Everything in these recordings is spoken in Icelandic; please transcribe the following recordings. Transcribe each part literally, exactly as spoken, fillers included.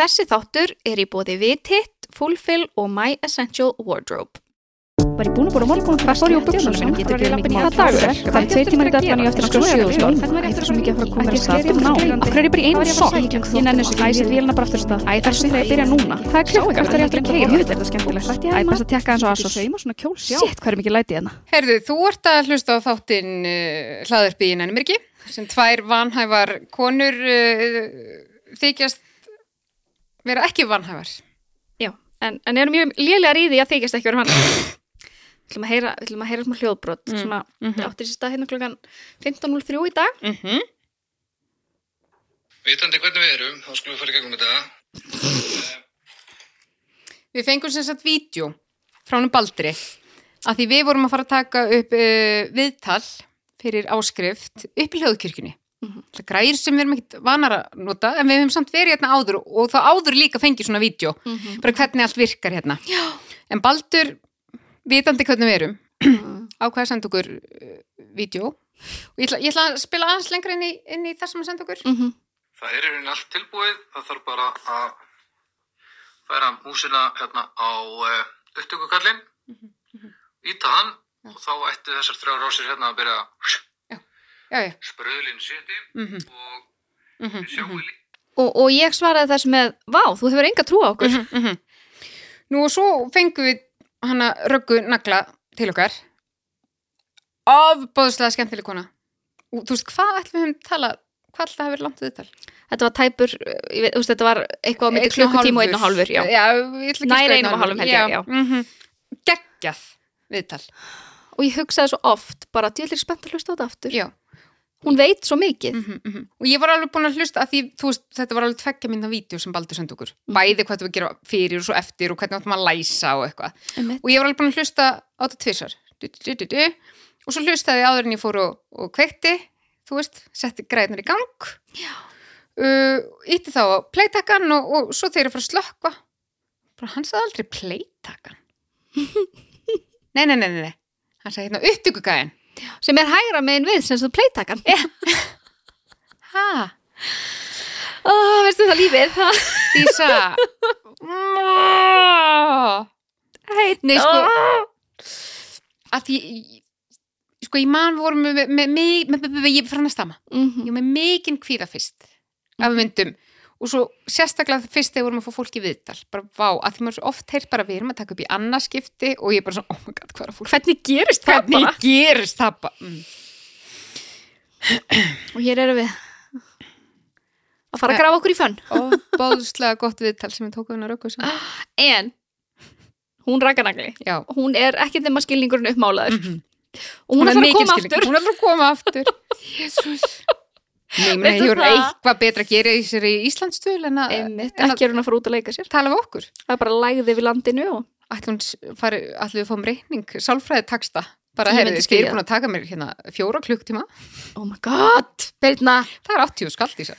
Þessi þáttur er í boði Vit-Hit, Fulfill og My Essential Wardrobe. Var ég búin að búin að morgun hvað stóri á buxunum mínum? Getur ekki mikið hvað dagur er? Það er tveir tímar í dag þannig eftir að skoða sjöðustól. Þetta er svo mikið að fara að koma að stað um ná. Af hverju er ég bara í einu sokk? Ég nenni þessu ekki, ég set vélina bara aftur af stað. Æ, þessu þegar ég byrja núna. Það er klukk eftir að ég ætla að keyra. Jú, þetta er skemmtilegt. Æ, best að tekka eins og Asos. Shit, hvað er mikið læti hérna. Heyrðu, þú ert að hlusta á þáttinn uh, hlaðvarpið í Nenni mér ekki, sem tvær vanhæfar konur uh, þykjast vera ekki vanhæfar. Já, en, en erum mjög lélegar í því að þykjast ekki vera vanhæfar. Við ætlum að heyra, við ætlum að heyra smá hljóðbrot mm. sem að mm-hmm. áttir sér stað hérna klukkan fimmtán núll þrjú í dag. Mm-hmm. Vitandi hvernig við erum, þá skulum við fara í gegnum þetta. Við fengum sem sagt vídeo frá honum Baldri að því við vorum að fara að taka upp uh, viðtal fyrir áskrift upp í hljóðkirkjunni. Mm-hmm. Það græðir sem við erum ekkert vanar að nota en við höfum samt verið hérna áður og þá áður líka fengið svona vídeo mm-hmm. bara hvernig allt virkar hérna. Já. En Baldur vitandi hvernig við erum mm. ákveða að senda okkur uh, vídeo og ég ætla, ég ætla að spila aðeins lengra inn í, inn í það sem að senda okkur mm-hmm. Það er hérna allt tilbúið, það þarf bara að færa músina hérna á uh, upptökukallinn mm-hmm. íta hann ja. Og þá ætti þessar þrjár rásir hérna að byrja já. Já, já. Spröðlinn seti mm-hmm. og mm-hmm. við sjáum við líka og, og ég svaraði þess með vá, þú hefur enga trú á okkur mm-hmm. Nú og svo fengum við hana Röggu Nagla til okkar ofboðslega skemmtileg kona og þú veist, hvað ætlum við að tala hvað ætlum það að vera langt viðtal? Þetta var tæpur, ég veit, þú veist, þetta var eitthvað á milli klukkutíma og einn og hálfur, já, já næri einum og hálfum held ég, já, já. Mm-hmm. Geggjað viðtal og ég hugsaði svo oft, bara djöðlir spennt að hlusta á þetta aftur já. Hún veit svo mikið mm-hmm, mm-hmm. og ég var alveg búin að hlusta að því, þú veist, þetta var alveg tveggja mynda vídeo sem Baldur sendi okkur, mm. bæði hvað þú að gera fyrir og svo eftir og hvernig áttum að læsa og eitthvað mm. og ég var alveg búin að hlusta á þetta tvisar du, du, du, du. Og svo hlustaði áður en ég fór og, og kveikti, þú veist, setti græðnar í gang uh, ítti þá á playtakkan og, og svo þegar ég fór að slökkva bara hann sagði aldrei playtakkan nei, nei, nei, nei, hann sagði hérna upptökugæðin sem er hægra megin við sem þú playtakkan ha oh, veistu það lífið Dísa heit nei sko að því sko ég man vorum með með mig ég fann að stama mm-hmm. ég með mikinn kvíða fyrst af myndum og svo sérstaklega fyrst þegar vorum að fá fólki viðtal bara vá, að því maður svo oft heyrt bara við erum að taka upp í annarskipti og ég er bara svona, oh my god, hvað er fólk hvernig gerist það bara? Hvernig gerist það bara? Mm. Og hér erum við að fara að grafa okkur í fönn og báðslega gott viðtal sem við tókum hennar Röggu sem en hún Ragganagli, hún er ekki þeim að skilningurinn uppmálaður mm-hmm. og hún, hún er að koma aftur hún er að koma aftur Jésús Nei, menn, ég voru eitthvað betra að gera í sér í Íslandstöðul en að, Einmitt, en að ekki er hún að fara út að leika sér tala við okkur það er bara lægði við landinu og ætlum við fáum reikning sálfræði taksta bara herrið, ég er búin að taka mér hérna fjóra klukktíma oh my god, Birna það er áttatíu skall í sér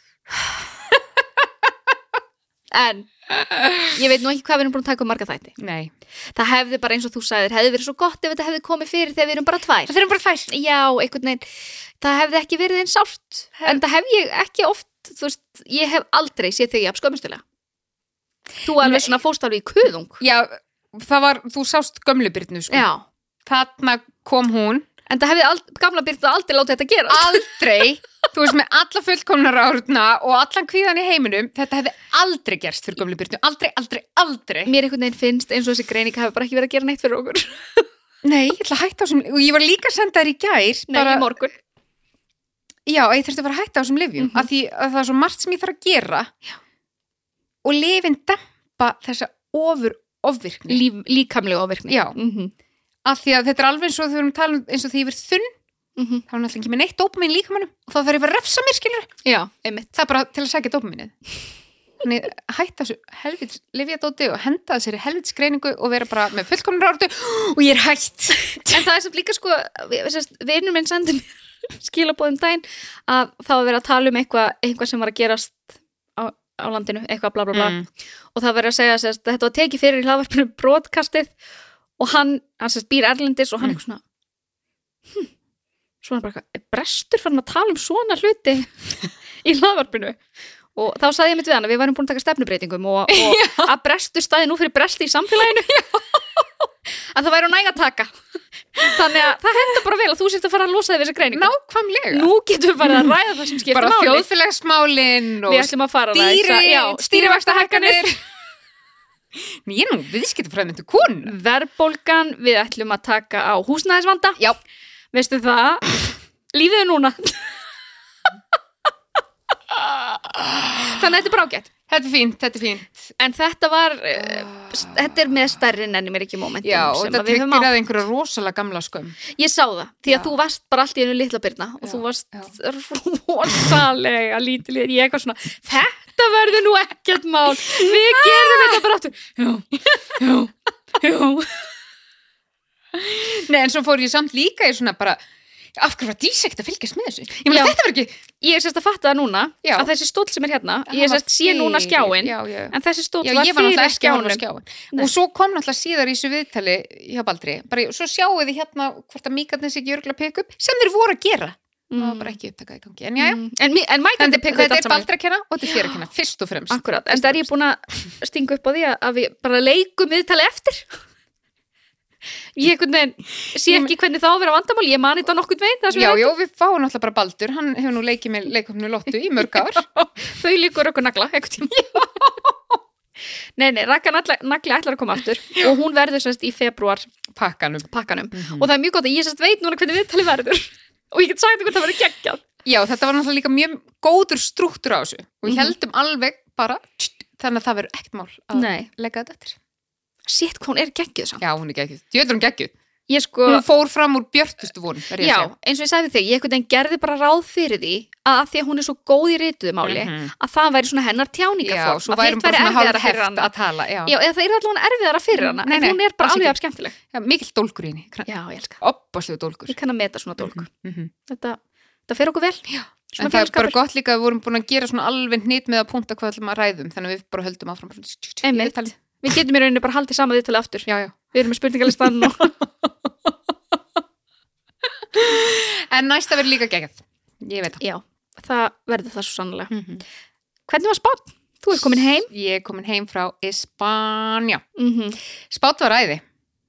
en ég veit nú ekki hvað við erum búin að taka um marga þætti nei það hefði bara eins og þú sagðir hefði verið svo gott ef þetta hefði komið fyrir þegar við erum bara tvær það erum bara tvær já, einhvern veginn það hefði ekki verið einn sárt Hef... en það hef ég ekki oft þú veist, ég hef aldrei séð þig jafn skömmustulega þú alveg svona fórst alveg í kuðung já, það var, þú sást gömlu Birnu sko. já þarna kom hún en það hefði ald... gamla Birna aldrei látið þetta gera aldrei, þú veist með alla fullkomnar árna og allan kvíðan í heiminum þetta hefði aldrei gerst fyrir gömlu Birnu aldrei, aldrei, aldrei mér einhvern veginn finnst eins og þessi greining hafi bara ekki verið að gera neitt fyrir okkur nei, ég ætla að hætta á þessum og ég var líka að senda þér í gær nei, bara... í morgun já, ég þurfti að fara að hætta á þessum lyfjum mm-hmm. af því að það er svo margt sem ég þarf að gera já. Og lyfin dempa þessa ofur ofvirkni Líf, líkamlega ofvirkni já, mm-hmm. af því að þetta er alveg eins og þau erum talað eins og því ég verð þunn mm-hmm. þá er náttúrulega ekki með neitt dópamin líkamannum og þá þarf ég bara að refsa mér, skilur já, einmitt það er bara til að sækja dópaminið þannig hætta þessu helvits lyfjadóti og henda þessari helvits greiningu og vera bara með fullkomnar áratu og ég er hætt en það er sem líka sko vinur minn sendi mér skilabóðum daginn að það var verið að tala um eitthvað eitthvað sem var að gerast á, á landinu, eitthvað bla bla bla mm. og það verið að segja að þetta var tekið fyrir í hlaðvarpinu broadcastið og hann, hann sérst býr erlendis og hann mm. eitthvað svona hm, svona bara eitthvað, er Brestur farin að tala um svona hluti í hlaðvarpinu og þá sagði ég mitt við hann að við værum búin að taka stefnubreitingum og, og að brestur staði nú fyrir bresti í samfélaginu að það væri á næg að taka þannig að það hendur bara vel að þú sért að fara að losa þig við þessa greiningu. Nákvæmlega. Nú getum við bara að ræða það sem skiptir bara máli. þjóðfélagsmálin og við ætlum að fara stýri, stýrivaxtahækkanir ég er nú viðskiptafræðmyndu konu. Verðbólgan, við ætlum að taka á húsnæðisvanda. Já. Veistu það, lífið er núna þannig að þetta er brágætt. Þetta er fínt, þetta er fínt. En þetta var, uh, þetta er með stærri nenni mér ekki momentum. Já, og þetta tryggir að einhverja rosalega gamla skömm. Ég sá það, því að Já. þú varst bara allt í einu litla byrna og Já, þú varst já. rosalega lítileg, ég eitthvað svona, þetta verður nú ekkert mál, við gerum þetta bara áttur. Já, já, já. Nei, en svo fór ég samt líka í svona bara, af hverju var Dísa ekkert að fylgjast með þessu? Ég meina, Já. þetta var ekki... Ég er sérst að fatta það núna, Já. að þessi stóll sem er hérna, Hann ég er var sérst sé núna fyrir- skjáin, Já, já. en þessi stóll Já, var ég var náttúrulega fyrir ekki á hann á skjánum. skjáin. Nei. Og svo kom náttúrulega síðar í þessu viðtali hjá Baldri, bara, svo sjáu þið hérna hvort að míkarnir sig ekki örgulega pikk upp, sem þeir voru að gera. Það var bara ekki upptakað í gangi. En já, já. Mm. En, mi- en Mike Þetta, Pekka þetta er Baldri að kenna og þetta er þér að kenna, fyrst og fremst. Akkurat, en það er ég búin að stinga upp á því að, að við bara leikum viðtali eftir. Ég einhvern veginn sé ekki hvernig það á að vera vandamál, ég mani þetta nokkurn veginn. það sem Já, er já, við fáum náttúrulega bara Baldur, hann hefur nú leikið með leikofnu Lottu í mörg ár. Þau líkur okkur nagla, einhvern tíma. Nei, nei, Ragga nagla, nagli ætlar að koma aftur og hún verður semst í febrúar Pakkanum. pakkanum og það er mjög gott að ég semst veit núna hvernig viðtali verður og ég get sagt ykkur það verður geggjað. Já, þetta var náttúrulega líka mjög góður strúktur á þessu og við Mhm. heldum alveg bara, tst, þannig að það verður ekkert mál að Nei. leggja þetta eftir. Sétt hvað hún er geggjuð samt. Já, hún er geggjuð. Djöður hún geggjuð. Ég sko, Hún fór fram úr björtustu vonum, verð ég já, að segja. eins og ég sagði við þig, ég einhvern veginn gerði bara ráð fyrir því að af því að hún er svo góð í rituðu máli Mhm. að það væri svona hennar Já, tjáningaform, svo að værum hitt bara væri svona erfiðara hálf fyrir heft hana. að tala. Já, Já, eða það er allavega erfiðara fyrir hana, Nei, en nei, hún er bara alls alveg ekki. af skemmtileg. já mikill dólkur í henni. Já, ég elska. Oppaslegu dólkur. Ég kann að meta svona dólku. Mm -hmm. Þetta, þetta fer okkur vel. Já. En það er bara gott líka að við vorum búin að gera svona alveg hnit með að punta hvað ætlum að ræðum, þannig að við bara höldum áfram. Einmitt. Við getum í rauninni bara haldið sama viðtalið aftur. Já, já. Við erum með spurningalistan og... En næsta verður líka geggjað. Ég veit það. Já, það verður það svo sannlega. Mm -hmm. Hvernig var Spánn? Þú ert komin heim. Ég er komin heim frá Espanja. Mm -hmm. Spát var æði.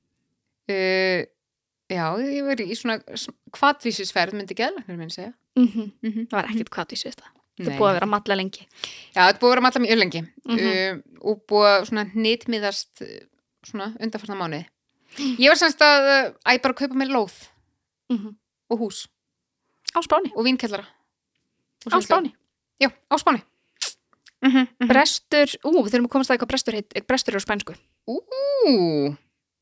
Uh, já, ég var í svona hvatvísisferð, myndi geðlæknir minn segja. Mm -hmm. Mm -hmm. Það var ekkert hvað því sést það. Þetta Nei. er búið að vera að matla lengi. Já, þetta er búið að vera matla mjög lengi. Mhm. uh, og búið að svona hnitmiðast uh, svona undanfarna mánuði. Ég var semst að uh, æ, bara kaupa mér lóð Mm -hmm. og hús Á Spáni. og vínkjallara. Og Á svo- Spáni. Já, á Spáni. Mm -hmm. Brestur, ú, við þurfum að komast að eitthvað brestur heit, brestur er á spænsku. Ú.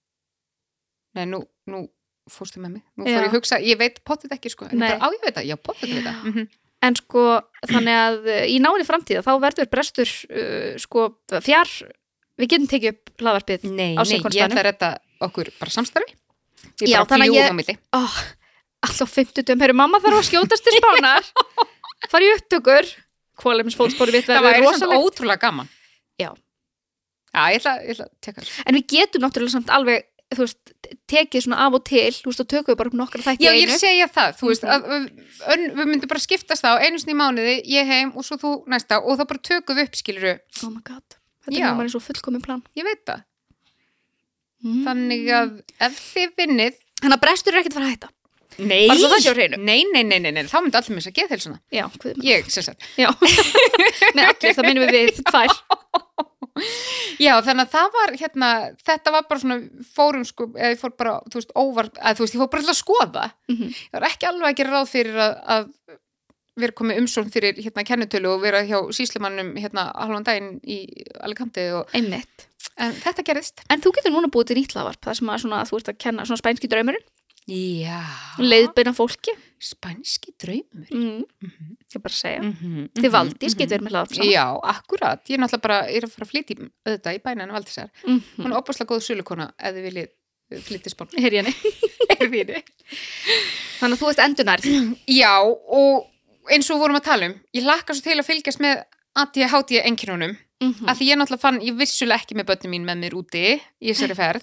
Nei, nú, nú fórstu með mig. Nú fór Já. ég að hugsa, ég veit pottit ekki sko. En Nei. bara, á, ég veit það, já, pottit veit það. Mm -hmm. En sko, þannig að uh, í náinni framtíða þá verður brestur uh, sko fjár, við getum tekið upp hlaðvarpið Nei, á nei, ég sekundstanum. ætla að redda okkur bara samstarfi. Ég Já, bara þannig að fljúgum ég- á milli. Oh, alltaf fimmtudum, herru, mamma þarf að skjótast til Spánar, fara í upptökur, kólemisfótspori við Það verður væri samt rosalegt. ótrúlega gaman. Já. Já, ég ætla, ég ætla að teka þessu. En við getum náttúrulega samt alveg, þú veist, tekið svona af og til, þú veist, og tökum við bara upp nokkra þætti Já, í ég er einu. að segja það, þú veist, Mhm. að, að, ön, við myndum bara skiptast það á einu sinni í mánuði, ég heim og svo þú næsta og þá bara tökum við upp, skiluru, Oh my god, þetta Já. er bara eins og fullkomin plan. ég veit það. Mm. Þannig að ef þið vinnið, Þannig að brestur er ekkert að fara að hætta. nei, Bara svo það sé á hreinu. nei, nei, nei, nei, nei, þá myndi allir missa geðheilsuna. Já, hvað er Ég, sem sagt. Já, með allir, það minnum við við tvær. Já, þannig að það var, hérna, þetta var bara svona fórum, sko, eða ég fór bara, þú veist, óvart, að þú veist, ég fór bara til að skoða. Mm -hmm. Ég var ekki alveg að gera ráð fyrir að, að vera komið umsókn fyrir, hérna, kennitölu og vera hjá síslumannum, hérna, halvan daginn í Alicante og, Einmitt. en þetta gerðist. En þú getur núna búið til nýtt hlaðvarp, það sem að, svona, að þú ert að kenna svona spænski draumurinn, Já. leiðbeina fólki. Spænski draumur. Mm. Mhm. Ég bara að segja. Mm -hmm. Þið Valdís getur verið með hlaðvarp saman. Já, akkurat. Ég er náttúrulega bara, ég er að fara að flytja í- auðvitað í bænæna Valdísar. Mm Hún er opaslega góð sölukona ef þið viljið flytja spán. Heyri henni. Þannig að þú ert endurnærð. Já, og eins og við vorum að tala um, ég hlakka svo til að fylgjast með A D H D einkennunum, Mm að því ég náttúrulega fann, ég vissulega ekki með börnum mín með mér úti í þessari ferð.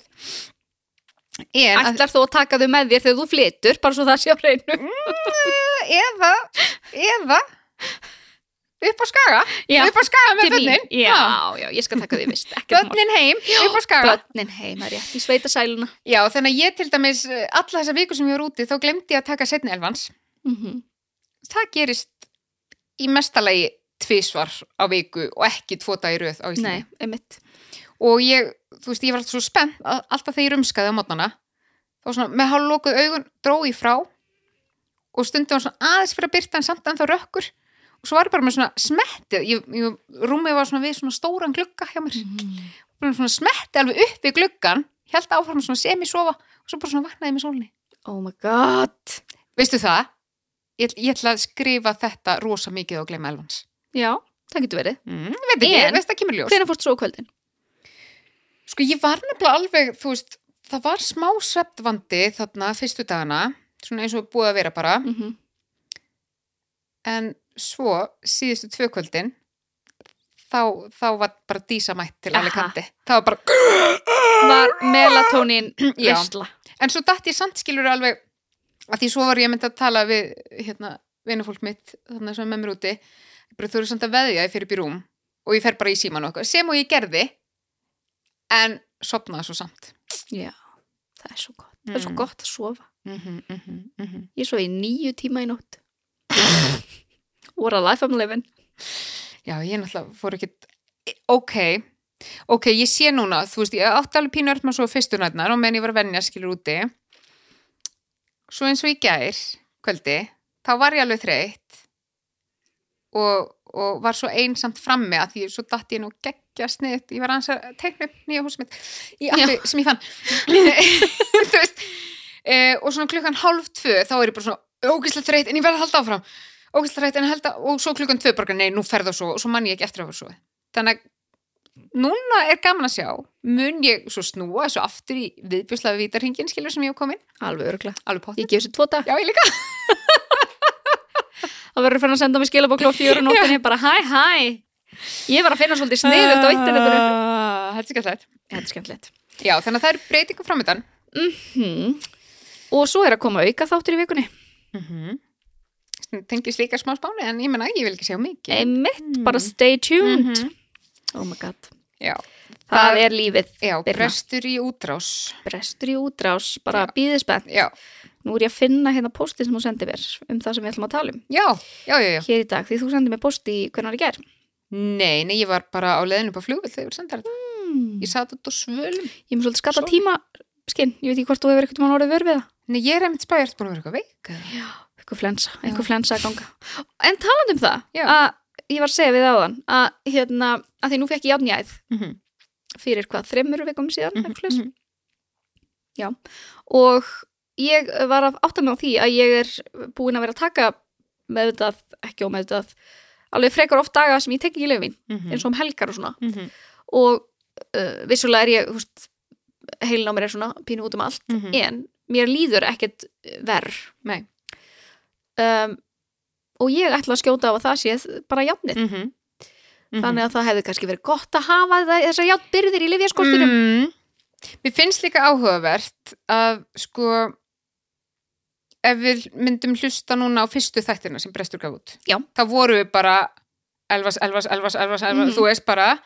En að, Ætlar þú að taka þau með þér þegar þú flytur, bara svo það sé á hreinu. eða, eða, upp á Skaga, Já, upp á Skaga með til mín. börnin. Já, já, ég skal taka því vist. ekkert mál. Börnin heim, upp á Skaga. Börnin heim, það er rétt í sveitasæluna. Já, þannig að ég til dæmis, alla þessa viku sem ég var úti, þá glemdi ég að taka seinni elvans. Mm Það gerist í mestalagi tvisvar á viku og ekki tvo daga í röð á Íslandi. Nei, einmitt. Og ég, þú veist, ég var alltaf svo spennt að alltaf þegar ég rumskaði á mótnana. Þá svona, með hálflokuð augun dró ég frá og stundum var svona aðeins fyrir að byrta en samt en þá rökkur. Og svo var ég bara með svona smettið, ég, ég, rúmið var svona við svona stóran glugga hjá mér. Mm. Svona smettið alveg upp við gluggan, hélt áfram svona semi-sofa og svo bara svona vaknaði með sólni. Oh my god. Veistu það? Ég, ég ætla að skrifa þetta rosa mikið og gleyma elvans. Já, það getur verið. Mm, ég veit ekki, En- veist það kemur ljós. Hvenær fórst svo á kvöldin? Sko, ég var nefnilega alveg, þú veist, það var smá svefnvandi þarna fyrstu dagana, svona eins og búið að vera bara, Mm -hmm. en svo síðustu tvö kvöldin, þá, þá var bara dísa mætt til Aha. Alicante. Það var bara, Var melatonin Já. veisla. en svo datt ég samt skilur alveg, að því svo var ég myndi að tala við, hérna, vinafólk mitt, þarna sem er með mér úti, bara þú eru samt að veðja ég fyrir upp í rúm og ég fer bara í síman og eitthvað, sem og ég gerði, en sopnaði svo samt. Já, það er svo gott. Það er svo Mm. gott að sofa. Mm-hmm, mm-hmm, mm-hmm. Ég svo í níu tíma í nótt. What a life I'm living. Já, ég náttúrulega fór ekki, ok, ok, ég sé núna, þú veist, ég átti alveg pínu öll með svo fyrstu nætnar og meðan ég var að venja skilur úti, svo eins og í gær, kvöldi, þá var ég alveg þreytt og, og var svo einsamt frammi að því svo datt ég nú geggja sniðt, ég var aðeins að teikna upp nýja húsið mitt í appi sem ég fann, þú veist, e, og svona klukkan hálf tvö, þá er ég bara svona ógeðslega þreytt, en ég verð að halda áfram. Ógeðslega þreytt en að halda, og svo klukkan tvö bara, nei, nú ferð og svo, og svo man ég ekki eftir að vera svo. Þannig að núna er gaman að sjá, mun ég svo snúa þessu aftur í viðbjörslega vítarhingin, skilur sem ég hef komin, Alveg örgla. alveg pott. Ég gef sér tvo dag. Já, ég líka. Það verður fann að senda mig skilabók klokkan fjögur á nóttinni bara hæ, hæ. Ég var að finna svolítið sniðut á internetinu. Ah, Þetta er skemmtilegt. Þetta er skemmtilegt. Já, þannig að það eru breytingu framöndan. Mm Og svo er að koma auka þáttur í vikunni. Mm -hmm. Tengis líka smá spáni, en ég menna, ég vil ekki segja mikið. Einmitt, Mm. bara stay tuned. Mhm. Oh my god. Já, Það, Það- er lífið. já, Birna. brestur í útrás. Brestur í útrás, bara Já. bíðið spennt. Já, Nú er ég að finna hérna postið sem þú sendið mér um það sem við ætlum að tala um já, já, já, já. hér í dag, því þú sendið mér posti hvernig í gær. Nei, nei, ég var bara á leiðinu upp á flugvill þegar ég var sendar þetta. Mm. Ég satt út á svölum. Ég er með svolítið skata Svo- tíma skinn, ég veit ekki hvort þú hefur eitthvað mann orðið vör við það. Nei, ég er einmitt spæjart búin að vera eitthvað veik. Já, eitthvað flensa, eitthvað flensa að ganga. En talandi um það, Já. að ég var að segja við áðan að hérna, að því nú fekk ég járnjæð Mm -hmm. fyrir hvað, þremur vikum síðan, Mhm, eitthvað svoleiðis. mhm. Já, og ég var að átta mig á því að ég er búin að vera að taka meðvitað, ekki ómeðvitað, alveg frekar oft daga sem ég tek ekki lyfin, Mhm. eins og um helgar og svona. Mm -hmm. Og uh, vissulega er ég, þú veist, heilin á mér er svona pínu út um allt, Mhm. en mér líður ekkert verr. Nei. Um, og ég ætla að skjóta á að það sé bara jafnið. Mm -hmm. Þannig að það hefði kannski verið gott að hafa það, þessar játbyrðir í lyfjaskortinum. Mm. Mér finnst líka áhugavert að sko ef við myndum hlusta núna á fyrstu þættina sem Brestur gaf út. Já. Það voru við bara elvas, elvas, elvas, elvas, elvas Mhm. þú veist bara.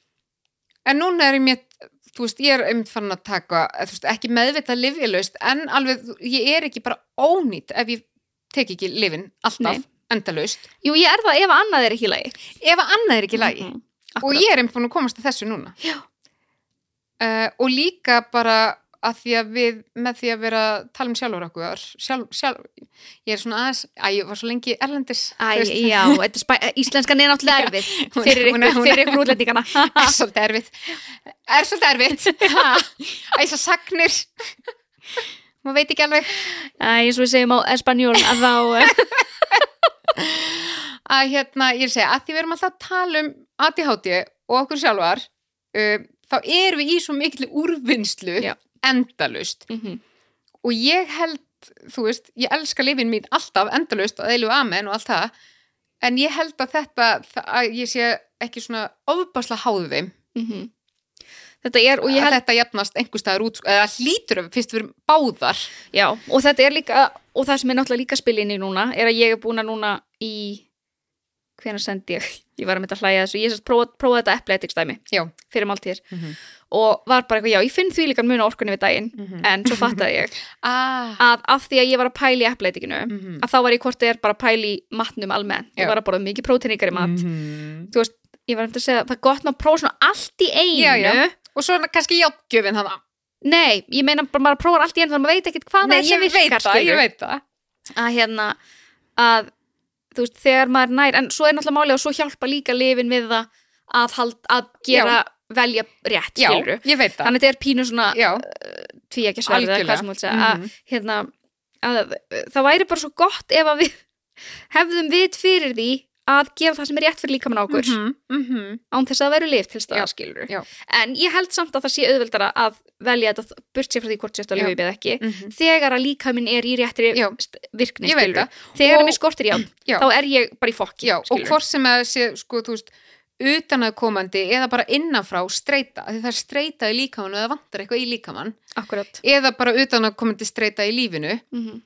En núna er ég mér, þú veist, ég er einmitt farin að taka, þú veist, ekki meðvitað lyfjalaust, en alveg, ég er ekki bara ónýtt ef ég tek ekki lyfin alltaf, Nei. endalaust. Jú, ég er það ef annað er ekki í lagi. Ef að annað er ekki í lagi. Mhm. Og Akkúrat. ég er einmitt búin að komast að þessu núna. Já. Uh, og líka bara að því að við, með því að vera að tala um sjálfur okkur, sjálf, sjálf, ég er svona aðeins, að ég var svo lengi erlendis. Æ, þú veist. já, þetta er spæ, íslenskan er náttúrulega erfið Hún- fyrir hún er- ykkur, hún er- fyrir ykkur útlendingana. Er svolítið erfitt. Er svolítið erfitt. Ha, Æ, svo sagnir. Maður veit ekki alveg. Æ, eins og við segjum á espanjól að þá, eh, Að hérna, ég er að segja, að því við erum alltaf að tala um A D H D og okkur sjálfar, uh, þá erum við í svo mikil úrvinnslu Já. endalaust. Mhm. Og ég held, þú veist, ég elska lífin mín alltaf endalaust og eðlu amen og allt það, en ég held að þetta, það, að ég sé ekki svona ofbásla háðu þeim, mhm. Þetta er, og ég að held, þetta jafnast einhver staðar út, eða hlýtur að fyrst við erum báðar. já, og þetta er líka, og það sem er náttúrulega líka spil inn í núna, er að ég er búin að núna í hvenær sendi ég ég var að mynda að hlæja þessu, ég sérst prófa, prófa þetta epleitiksdæmi fyrir máltíðir mm -hmm. og var bara eitthvað, já, ég finn því líka mun á orkunni við daginn, mm -hmm. en svo fattaði ég ah. að af því að ég var að pæla í epleitikinu, mm -hmm. að þá var ég hvort ég er bara að pæla í matnum almennt, ég var að borða mikið próteiníkari mat, mm -hmm. þú veist ég var að segja, það er gott að prófa svona allt í einu já, já. Og svo kannski játgjöfin hana. Nei, ég meina bara maður prófar allt í einu þannig að maður veit ekkert hvað Nei, það er sem virkar það, ég veit það að hérna að þú veist, þegar maður nær, en svo er náttúrulega málið og svo hjálpa líka lyfin við það að, hald, að gera, já. velja rétt, skilru. Já, ég veit það. Þannig þetta er pínu svona uh, tvíeggjasverð eða hvað sem þú vilt segja, mm -hmm. að, hérna, að það væri bara svo gott ef að við hefðum vit fyrir því að gera það sem er rétt fyrir líkamann á okkur mm -hmm, mm -hmm. án þess að veru lyf til staða, skilru. Já. En ég held samt að það sé auðveldara að velja þetta, burt sér frá því hvort sérst að lyfið eða ekki, mm -hmm. þegar að líkaminn er í réttri já. virkni, skilru. Þegar mér skortir í án, þá er ég bara í fokki, já, og hvort sem að sé, sko, þú veist, utanaðkomandi eða bara innanfrá streita, því það er streita í líkamann og það vantar eitthvað í líkamann. Akkurat. Eða bara utanaðkomandi streita í lífinu, mm -hmm.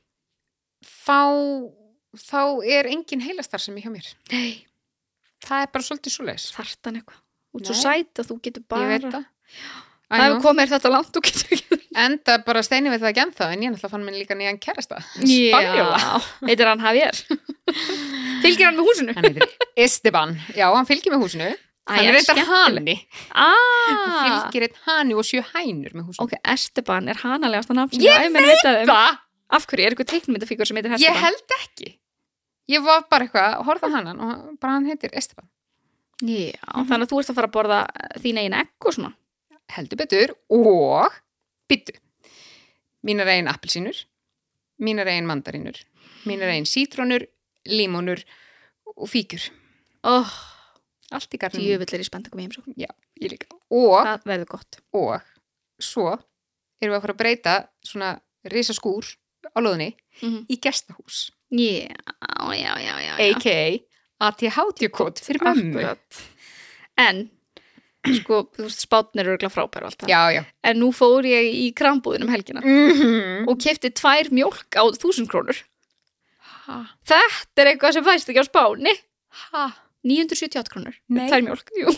þá þá er engin heilastarfsemi hjá mér. Nei. Það er bara svolítið svoleiðis. Þartan eitthvað. Út svo sæt að þú getur bara... Ég veit það. Það hefur komið þetta langt og getur ekki. Enda bara Steini veit það ekki ennþá, en ég náttúrulega fann mér líka nýjan kærasta. Já, heitir hann Javier. Fylgir hann með húsinu? Hann heitir Esteban. Já, hann fylgir með húsinu. Æ, hann er reyndar hani. Ah. Hann fylgir eitt hani og sjö hænur með húsinu. Ok, Esteban er hanalegasta nafn. Ég veit það! Af hverju, er eitthvað teiknumyndafíkur sem heitir Esteban? Ég held ekki. Ég var bara eitthvað að horfa hann og bara hann heitir Esteban. Já, mm-hmm. Þannig að þú ert að fara að borða þín eigin egg og svona. Heldur betur og byttu. Mínar eigin appelsínur, mínar eigin mandarínur, mínar eigin sítrónur, límónur og fíkjur. Oh, allt í garðinum. Djöfull er ég spennt að koma heim svo. Já, ég líka. Og það verður gott. Og svo erum við að fara að breyta svona risaskúr á lóðinni mm-hmm. í gestahús. Já, já, já, já. A K A A T H D-kód fyrir mömmu. En sko, þú veist, spátn er örgulega frábær og allt það. Já, já. En nú fór ég í krambúðin um helgina mm-hmm. og keypti tvær mjólk á þúsund krónur. Ha? Þetta er eitthvað sem fæst ekki á Spáni. Ha? níu hundruð sjötíu og átta krónur. Nei. Tvær mjólk, jú.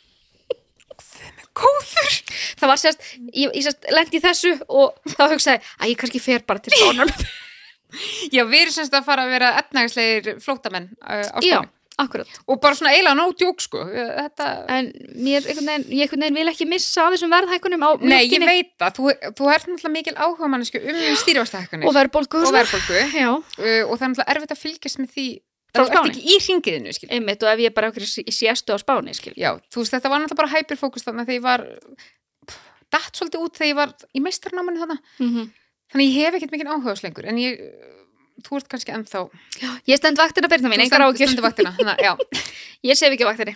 Góður. Það var sérst, ég, ég sérst lendi í þessu og þá hugsaði, að ég kannski fer bara til Spánar. Já, við erum semst að fara að vera efnahagslegir flóttamenn uh, á Spáni. Já. Akkurat. Og bara svona eiginlega nóg djók sko þetta... En mér, einhvern veginn, ég einhvern veginn vil ekki missa af þessum verðhækkunum á mjölkinni. Nei, ég veit það, þú, þú ert náttúrulega mikil áhuga mannesku um stýrivaxtahækkanir. Og verðbólgu. Og verðbólgu, já. Uh, og það er náttúrulega erfitt að fylgjast með því þá ert ekki í hringiðinu, skil. Einmitt, og ef ég bara okkur í séstu á Spáni, skil. Já, þú veist, þetta var náttúrulega bara hyperfókus þannig að þegar ég var datt svolítið út þegar ég var í meistarnáminu þarna. Mm-hmm. Þannig ég hef ekkert mikinn áhuga slengur, en ég þú ert kannski ennþá já, ég stend vaktina Birna mín, engar ágjur ég sef ekki vaktinni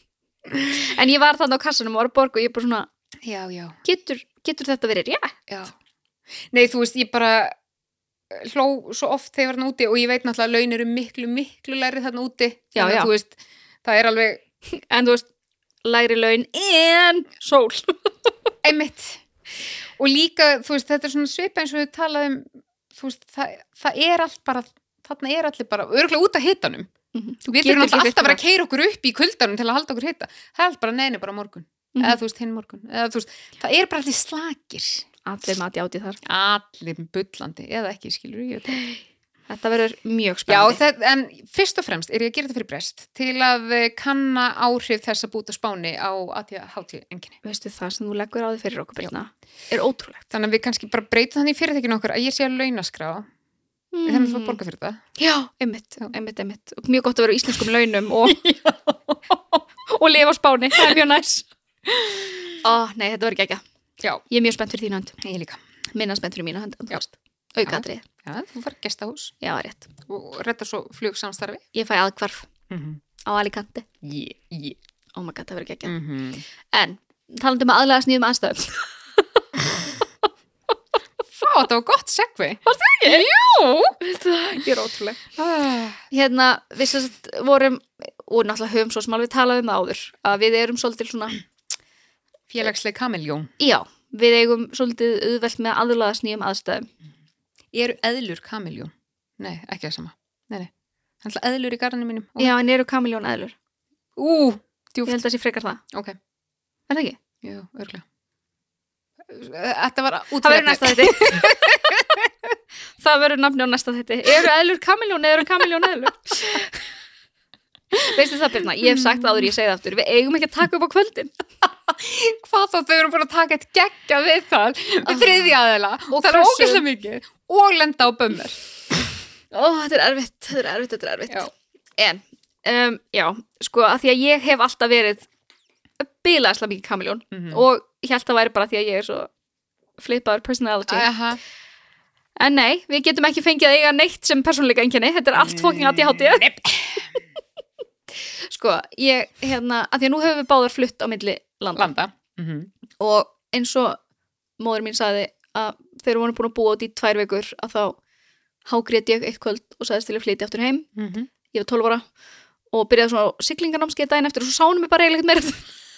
en ég var þannig á kassanum og var að borga og ég bara svona já, já. Getur, getur þetta verið rétt? Já. Nei, þú veist, ég bara hló svo oft þegar ég var þarna úti og ég veit náttúrulega að laun eru miklu, miklu læri þarna úti já, þannig að já. Þú veist, það er alveg en þú veist, læri laun en sól einmitt og líka, þú veist, þetta er svona svipa eins og við talaðum þú veist, það, það er allt bara þarna er allir bara, örgulega út af hitanum mm-hmm. við þurfum alltaf að vera að keyra okkur upp í kuldanum til að halda okkur hita, það er allt bara neini bara morgun, mm-hmm. eða þú veist, hinn morgun eða þú veist, það er bara allir slakir allir mati áti þar allir bullandi, eða ekki, skilur ég þetta verður mjög já, spennandi það, en fyrst og fremst er ég að gera þetta fyrir brest til að kanna áhrif þess að búta Spáni á A D H D-einkenni veistu það sem þú leggur á því fyrir okkur Birna er ótrúlegt þannig að við kannski bara breytum þannig í fyrirtækinu okkur að ég sé að launaskrá mm. við þarfum að fá borga fyrir það já, einmitt, einmitt, einmitt og mjög gott að vera í íslenskum launum og, og lifa á Spáni, það er mjög næs ó, nei, þetta verður ekki ekki ég er mjög spennt fyrir þínu hönd ég líka minna spennt fyrir mínu hönd aukaðrið já, þú fær gestahús já, rétt og rettar svo flugsamstarfi ég fæ aðkvarf mm-hmm. á Alicante yeah, yeah. oh my god, það verður ekki mm-hmm. en talandi um að aðlega sníðum aðstöðum Fá, þetta var gott segvi Varst það ekki? Jú Ég er ótrúleg ah. Hérna, við sérst vorum og náttúrulega höfum svo sem alveg talað um áður að við erum svolítið svona félagsleg kameljón já, við eigum svolítið auðvelt með aðlaga sníðum aðstöðum Eru eðlur kameljón? Nei, ekki það sama nei, nei. Hann er eðlur í garðinu mínum. Já, en eru kamiljón eðlur? Ú, Ég djúpt. held að sé frekar það. Ok, Er það ekki? jú, örgulega. Þetta var út Það verður næsta þetta. Það verður nafni á næsta þetta. Eru eðlur kamiljón eða eru kamiljón eðlur? Veistu það, Birna? Ég hef sagt áður, ég segi það aftur. Við eigum ekki að taka upp á kvöldin. Hvað þá, þau eru búin að taka eitt geggja við það við þriðja aðeila og það er hversu- ógeðslega mikið og lenda á bömmur. Ó, þetta er erfitt, þetta er erfitt, þetta er erfitt. Já. En, um, já, sko, að því að ég hef alltaf verið bilaðslega mikið kamiljón Mhm. og ég held að væri bara því að ég er svo flipaður personality. Aha. En nei, við getum ekki fengið að eiga neitt sem persónuleika einkenni, þetta er allt fucking A D H D. Sko, ég, hérna, að því að nú hefur við báðar flutt á milli landa. Landa. Mhm. Og eins og móður mín sagði að þegar við vorum búin að búa út í tvær vikur að þá hágrét ég eitt kvöld og sagðist til að flytja aftur heim. Mhm. Ég var tólf ára og byrjaði svona siglingarnámskeið daginn eftir og svo sánum við bara eiginlega ekkert meira.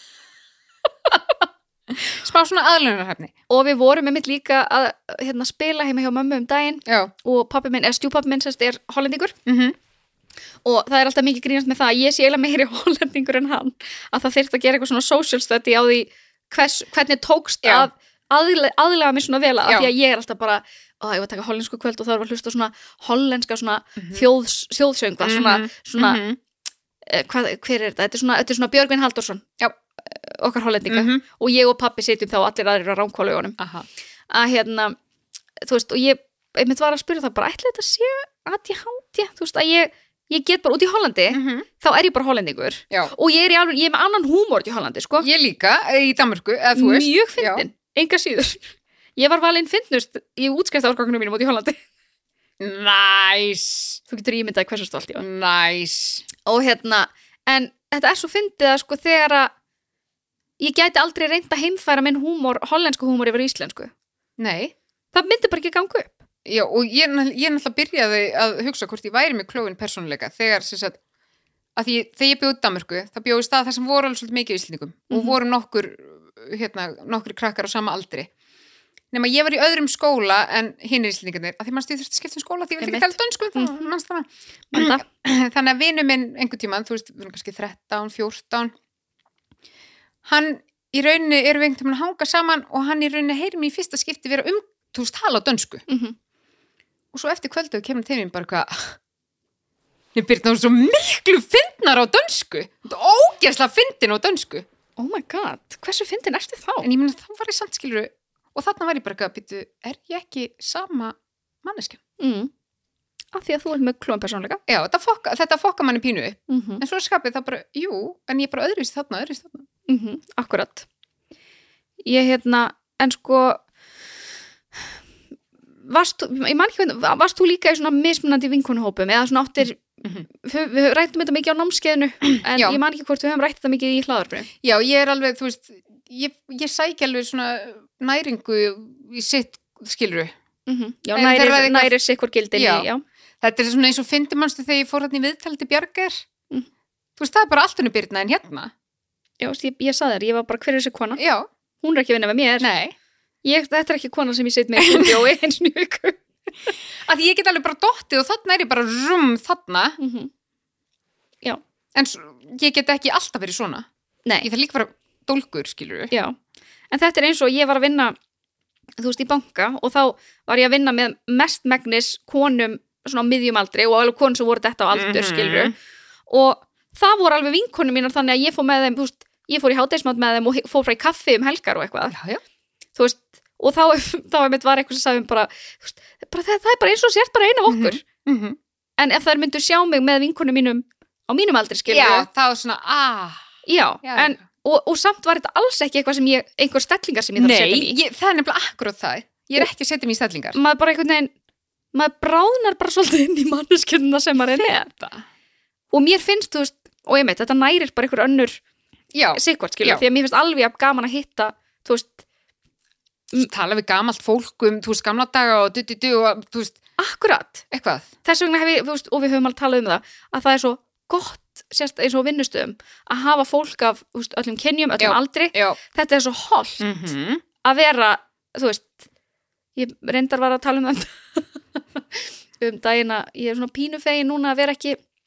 Smá svona aðlunarhæfni. Og við vorum með mitt líka að hérna, spila heima hjá mömmu um daginn Já. og pappi minn, eða stjúpappi minn sérst er hollendingur Mhm. og það er alltaf mikið grínast með það að ég sé eiginlega meiri hollendingur en hann að það þyrfti að gera eitthvað svona social study á því hvers, hvernig tókst Já. að aðlega, aðlega mér svona vel að Já. því að ég er alltaf bara, ó, ég var að taka hollensku kvöld og það var að hlusta á svona hollenska svona Mhm. þjóðs, þjóðsöngva svona, Mhm. svona Mhm. eh, hvað, hver er þetta? Þetta er svona, þetta er svona Björgvin Halldórsson Já. okkar hollendinga Mhm. og ég og pappi sitjum þá og allir aðrir á ránkóla í honum Aha. að hérna, þú veist, og ég einmitt var að spyrja það bara, ætli þetta sé A D H D, þú veist, að ég ég get bara út í Hollandi, Mhm. þá er ég bara hollendingur Já. og ég er, í alveg, ég er með annan húmor í Hollandi, sko, Ég líka, í Danmörku, eða þú veist. mjög fyndin enga síður, ég var valinn fyndnust í útskriftarárgangunum mínum út í Hollandi Næs. þú getur ímyndað hversu stolt ég var Næs. og hérna, en þetta er svo fyndið að sko þegar að ég gæti aldrei reynt að heimfæra minn húmor, hollensku húmor yfir íslensku Nei. það myndi bara ekki ganga upp Já, og ég, ég náttúrulega byrjaði að hugsa hvort ég væri með klófin persónuleika þegar, sem sagt, að því, þegar ég bjóð í Danmörku, það bjóð í stað þar sem voru alveg svolítið mikið íslendingum og voru nokkur, hérna, nokkur krakkar á sama aldri. Nema ég var í öðrum skóla en hinir íslendingarnir, að því mannst ég þurfti að skipta um skóla því ég vildi ekki Einmitt. tala dönsku, þá mannst það. Manda. Þannig að vinur minn einhvern tímann, þú veist, við erum kannski þrettán, fjórtán, hann í rauninni erum við einhvern tímann að hanga saman og hann í rauninni heyrir mér í fyrsta skipti vera um, þú veist, tala á dönsku. mm -hmm. Og svo eftir kvöldu kemur til mín bara eitthvað Nei, Birna, þú er svo miklu fyndnar á dönsku Þú er ógeðslega fyndin á dönsku oh my god, hversu fyndin ertu þá? En ég meina, þá var ég samt skiluru Og þarna var ég bara eitthvað, býttu, er ég ekki sama manneskja? Mm. Af því að þú ert með klóðan persónuleika. Já, þetta fokka, þetta fokka manni pínu upp. Mm -hmm. En svo skapið það bara, jú, en ég er bara öðruvísi þarna, öðruvísi þarna. Mm -hmm. Akkurat. Ég hérna, en sko varst, ég man ekki hvernig, varst þú líka í svona mismunandi vinkonahópum eða svona áttir, Mm -hmm. við, við rættum þetta mikið á námskeiðinu en Já. ég man ekki hvort við höfum rætt þetta mikið í hlaðarbrið. Já, ég er alveg, þú veist, ég, ég sækja alveg svona næringu í sitt skiluru. Mm -hmm. Já, En þegar það er nærir, eitthvað- nærir sikkur gildin Já. í, já. Þetta er svona eins og fyndimannstu þegar ég fór hérna í viðtalið til Bjargar. Mm. Þú veist, það er bara allt henni Birna en hérna. Já, veist, ég, ég saði þér, ég var bara, hver er þessi kona? Já, Hún er ekki að vinna með mér. nei. Ég, þetta er ekki kona sem ég set með í stúdíói eins og í viku. Að ég get alveg bara dottið og þarna er ég bara rum þarna. Mm -hmm. Já. En svo, ég get ekki alltaf verið svona. Nei. Ég þarf líka að vera dólgur, skilur við. Já, en þetta er eins og ég var að vinna, þú veist, í banka og þá var ég að vinna með mestmegnis konum svona á miðjum aldri og alveg konum sem voru þetta á aldur, Mhm. skilur og það voru alveg vinkonum mínar þannig að ég fór með þeim, þú veist, ég fór í hádegismat með þeim og fór frá í kaffi um helgar og eitthvað, Já, já. þú veist, og þá, þá einmitt var eitthvað sem sagði mér bara, þú veist, bara það, það er bara eins og sért bara einu af okkur, Mm -hmm. en ef þær myndu sjá mig með vinkonum mínum á mínum aldri, skilur Já, það var svona, ah. já, Já, en, já. og, og samt var þetta alls ekki eitthvað sem ég, einhver stellingar sem ég þarf að setja mig í. ég, það er nefnilega akkurat það. Ég er ekki að setja mig í stellingar. Maður bara einhvern veginn, maður bráðnar bara svolítið inn í manneskjörnuna sem maður er með. Þetta. Og mér finnst, þú veist, og ég meit, þetta nærir bara einhver önnur Já, sikkvart, skilja, Já. því að mér finnst alveg að gaman að hitta, þú veist, þú tala við gamalt fólk um, þú veist, gamla daga og du-du-du og, þú veist, akkurat. eitthvað. Þess vegna hef ég, þú veist, og við höfum alveg talað um það, að það er svo gott, sérst, eins og á vinnustöðum, að hafa fólk af, þú veist, öllum kynjum, öllum Já. aldri, Já. þetta er svo hollt Mm -hmm. að vera, þú veist, ég reyndar var að tala um það um daginn að ég er svona pínufegin núna að vera ekki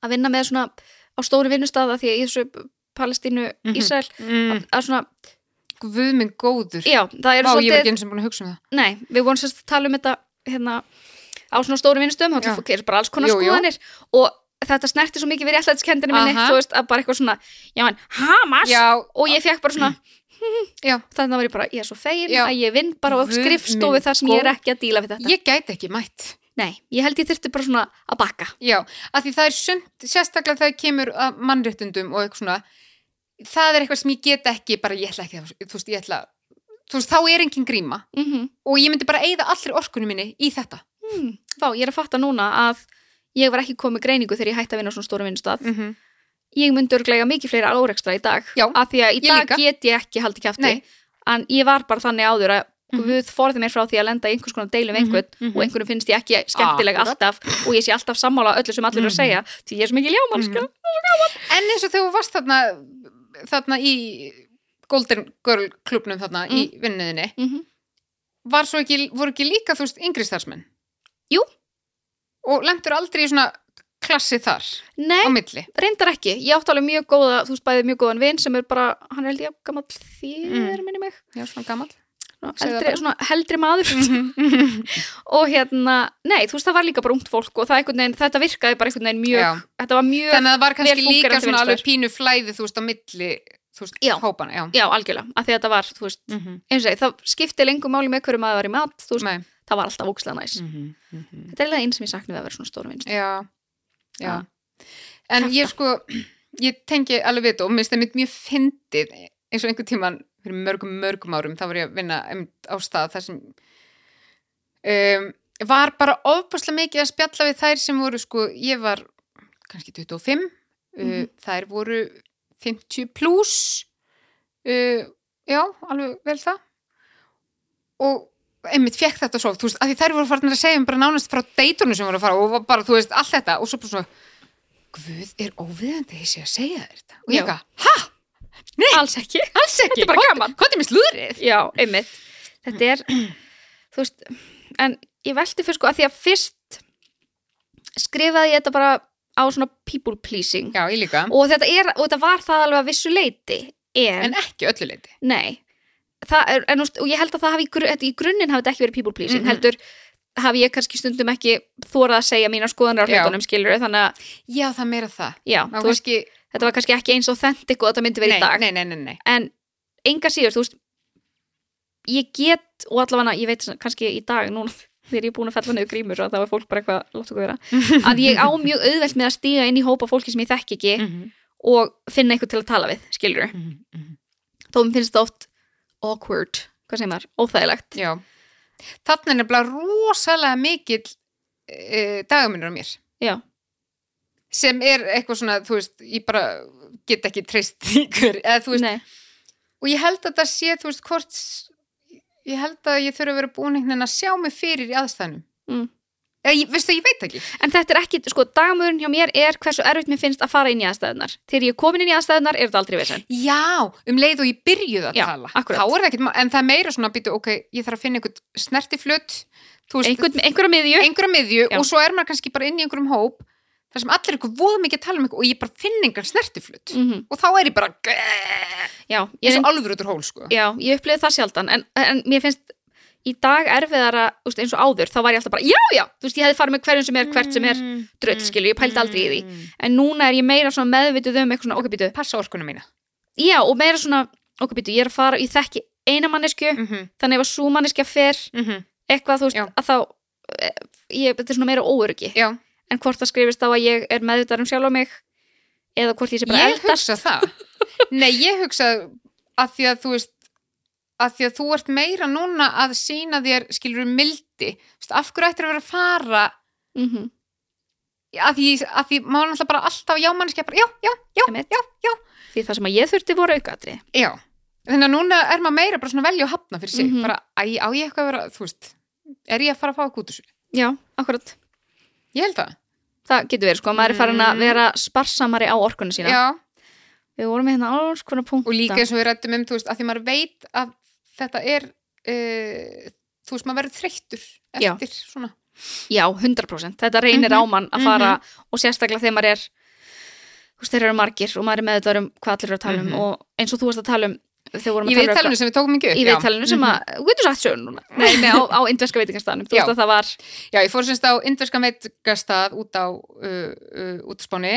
að vinna með svona á stóru vinnustaða því að í þessu Palestínu, Mhm. Ísrael mm. að, að svona, Guð minn góður já, það eru Vá, ég var svolítið ekki eins og búin að hugsa um það nei, við vorum sérst að tala um þetta hérna, á svona stóru vinnustöðum þá Já. fólk er bara alls konar Jú, jú. skoðanir og þetta snerti svo mikið við réttlætiskendinni minni, Aha. þú veist, að bara eitthvað svona já, en Hamas, Já, og ég fekk bara svona já, þannig var ég bara, ég er svo fegin Já. að ég vinn bara á Guð skrifstofu minn þar sem ég er ekki að díla við þetta ég gæti ekki mætt nei, ég held ég þyrfti bara svona að bakka Já, af því það er sumt, sérstaklega þegar kemur að mannréttundum og eitthvað svona það er eitthvað sem ég get ekki bara ég ætla ekki, þú veist, ég ætla þú veist, þá er engin gríma mm -hmm. og ég myndi bara eyða allri orkunni minni í þetta hmm. þá, ég er að fatta núna að ég var ekki komið greiningu þegar ég hætti að vinna á svona stóru vinnustað mm -hmm. ég myndi örglega mikið fleiri árekstra í dag Já, af því að í ég dag líka. get ég ekki haldið kjafti Nei. en ég var bara þannig áður að Mhm. Guð forði mér frá því að lenda í einhvers konar deilum Mhm, einhvern mhm. og einhverjum finnst ég ekki skemmtileg Akkurat. alltaf og ég sé alltaf sammála öllu sem allir eru að segja því ég er svo mikið ljámannska Mhm. En eins og þegar þú varst þarna þarna í Golden Girl klubnum þarna í vinnuðinni mm -hmm. var svo ekki, voru ekki líka þú veist yngri starfsmenn? Jú. Og lendur aldrei í svona klassi þar Nei, á milli? reyndar ekki, ég átti alveg mjög góða þú veist bæðið mjög góðan vin sem er bara hann er held ég gamall þér Mm. minni mig Já, svona gamall svona Segðu það eldri, bara. svona heldri maður Mhm. og hérna, nei, þú veist það var líka bara ungt fólk og það einhvern veginn, þetta virkaði bara einhvern veginn mjög, Já. þetta var mjög Þannig að það var kannski vel líka fúnkerandi svona alveg vinnustaður. pínu flæði þú veist á milli þú veist Já. hópana, já. já, algjörlega, af því að þetta var, þú veist Mm -hmm. eins og segi, það skipti lengur máli með hverju maður var í mat, þú veist, Nei. það var alltaf ókslega næs Mm -hmm. þetta er eiginlega einn sem ég sakna við að vera svona stórum vinst Já, já. Já. En Kjafta. ég sko, ég tengi alveg við þetta og minnst það mjög fyndið eins og einhvern tíman fyrir mörgum, mörgum árum, þá var ég að vinna einmitt á stað þar sem um, var bara ofbúslega mikið að spjalla við þær sem voru sko, ég var kannski tuttugu og fimm, uh, Mhm. þær voru fimmtíu pluss, uh, já, alveg vel það og einmitt fekk þetta svo, þú veist, að því þær voru farin að segja um bara nánast frá deytunum sem voru að fara og var bara, þú veist, allt þetta og svo bara svona, Guð er óviðandi þessi að segja þér þetta og ég Já. eitthvað, hæ? alls ekki, Alls ekki, Þetta er bara gaman. hvað er mér slúðrið? já, einmitt þetta er, þú veist en ég velti fyrir sko að því að fyrst skrifaði ég þetta bara á svona people pleasing Já, ég líka, og þetta, er, og þetta var það alveg að vissu leiti en, en ekki öllu leiti nei það er, en, og ég held að það hafi í, gru, þetta, í grunninn hafi þetta ekki verið people pleasing Mhm. heldur hafi ég kannski stundum ekki þórað að segja mínar skoðanir á Já. hlutunum skilur þannig að, Já, það meira það já, Ná, þú veist, kannski, þetta var kannski ekki eins authentic og þetta myndi verið nei, í dag nei, nei, nei, nei. en enga síður, þú veist ég get, og allavega ég veit kannski í dag, núna þegar ég er búin að fella niður grímur og það var fólk bara eitthvað, láttu okkur vera að ég á mjög auðvelt með að stíga inn í hópa fólki sem ég þekki ekki Mm -hmm. og finna eitthvað til að tala við, skilur Mm -hmm. þó mér finnst þetta oft awkward, hvað segir maður, óþægilegt Já, þannig er nefnilega rosalega mikill uh, dagamunur á mér já, sem er eitthvað svona, þú veist, ég bara get ekki treyst ykkur, eða þú veist nei, og ég held að það sé, þú veist, hvort ég held að ég þurfa að vera búin einhvern veginn að sjá mig fyrir í aðstæðnum mm. eða, ég, veistu, ég veit ekki en þetta er ekki, sko, dagamurinn hjá mér er hversu erfitt mér finnst að fara inn í aðstæðunar þegar ég er komin inn í aðstæðunar er þetta aldrei vesen Já, um leið og ég byrjuð að Já, tala akkúrat. þá er það ekkert, en það er meira svona býtu, ok, ég þarf að finna einhvern snertiflutt þú veist, einhver, einhverja miðju einhverja miðju Já. og svo er maður kannski bara inn í einhverjum hóp þar sem allir eitthvað voða mikið að tala um eitthvað og ég bara finn einhvern snertiflutt mm -hmm. og þá er ég bara já, ég eins er og alveg út úr hól, sko Já, ég upplifði það sjaldan en, en mér finnst í dag erfiðara þú veist, eins og áður, þá var ég alltaf bara já, já, þú veist, ég hefði farið með hverjum sem er hvert sem er drull, skilju, ég pældi aldrei í því en núna er ég meira svona meðvituð um eitthvað svona, ok, býtu, Passa orkunum mína já, og meira svona ok, býtu, ég er að fara, ég þekki eina mannesku mm -hmm. þannig ef að sú manneskja fer Mm -hmm. eitthvað, þú veist, Já. að þá eh, ég, þetta er svona meira óöryggi Já, en hvort það skrifist á að ég er meðvitað um sjálf á mig eða hvort ég sé bara ég eldast hugsa það Nei, ég hugsa að því að þú veist að því að þú ert meira núna að sína þér, skilur mildi Vist, af hverju ættir að vera að fara mm -hmm. að því, að því maður náttúrulega bara alltaf já manneskja bara já, já, já, Einmitt. já, já, því það sem að ég þurfti voru aukatri já þannig að núna er maður meira bara svona velja og hafna fyrir sig Mhm. bara, æ, á ég eitthvað að vera, þú veist er ég að fara að fá eitthvað út úr þessu? já, akkurat, Ég held það það getur verið sko, maður er farin að Mm. vera sparsamari á orkunni sína Já, við vorum með hérna alls konar punkta og líka eins og við rættum um, þú veist, að því maður veit að þetta er uh, þú veist, maður verður þreyttur Já. eftir svona já, hundrað prósent, þetta reynir Mhm, á mann að fara og sérstaklega þegar maður er þú veist, þeir eru margir og maður er með þetta um hvað allir eru að tala um Mhm. og eins og þú varst að tala um þegar vorum Í að tala um viðtalinu sem við tókum ekki upp. í já. viðtalinu sem að, þú getur sagt sögun núna nei, nei, á, á indverska veitingastaðnum þú Já. veist að það var, Já, ég fór semst á indverska veitingastað út á uh, uh, út á Spáni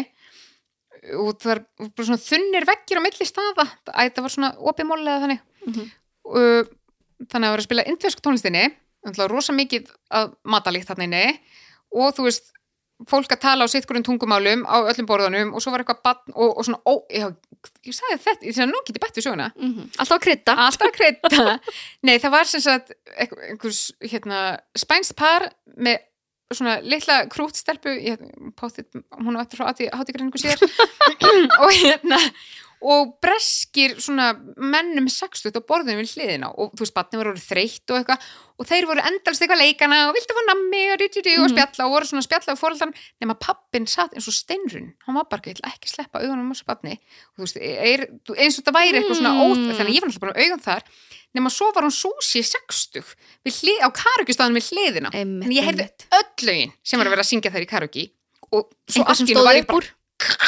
og það var bara svona þunnir veggir á milli staða. Æ, það var svona opið mól eða þannig. Mhm. uh, Þannig að vera að spila indversku tónlistinni, þannig rosa mikið að matalíkt þarna inni og þú veist, fólk að tala á sitt hverjum tungumálum á öllum borðunum og svo var eitthvað barn og, og svona, ó, já, ég sagði þetta, ég sagði nú get ég bætt við söguna. mm -hmm. alltaf að krydda Alltaf að krydda. Nei, það var sem sagt einhver, einhvers, hérna, spænst par með svona litla krútstelpu, ég, páttið, hún á eftir frá hátígreiningu síðar og hérna og breskir svona mennum sextugt á borðinu við hliðina og þú veist, barnið voru þreytt og eitthvað og þeir voru endalst eitthvað leikana og viltu fá nammi og, rí, rí, rí, og spjalla og voru svona spjalla og fórhaldan nema pappin satt eins og steinrun hann var bara ekki, ekki sleppa augunum á þessu barni og þú veist, er, eins og það væri eitthvað svona óð, þannig að ég var alltaf bara með augun þar nema svo var hún súsi sextug hlið, á karaoke-staðan við hliðina Einmitt, þannig ég heyrði einmitt. öll lögin sem var að vera að syngja þær í karaoke og svo einhver sem allt í einu stóð var ég upp úr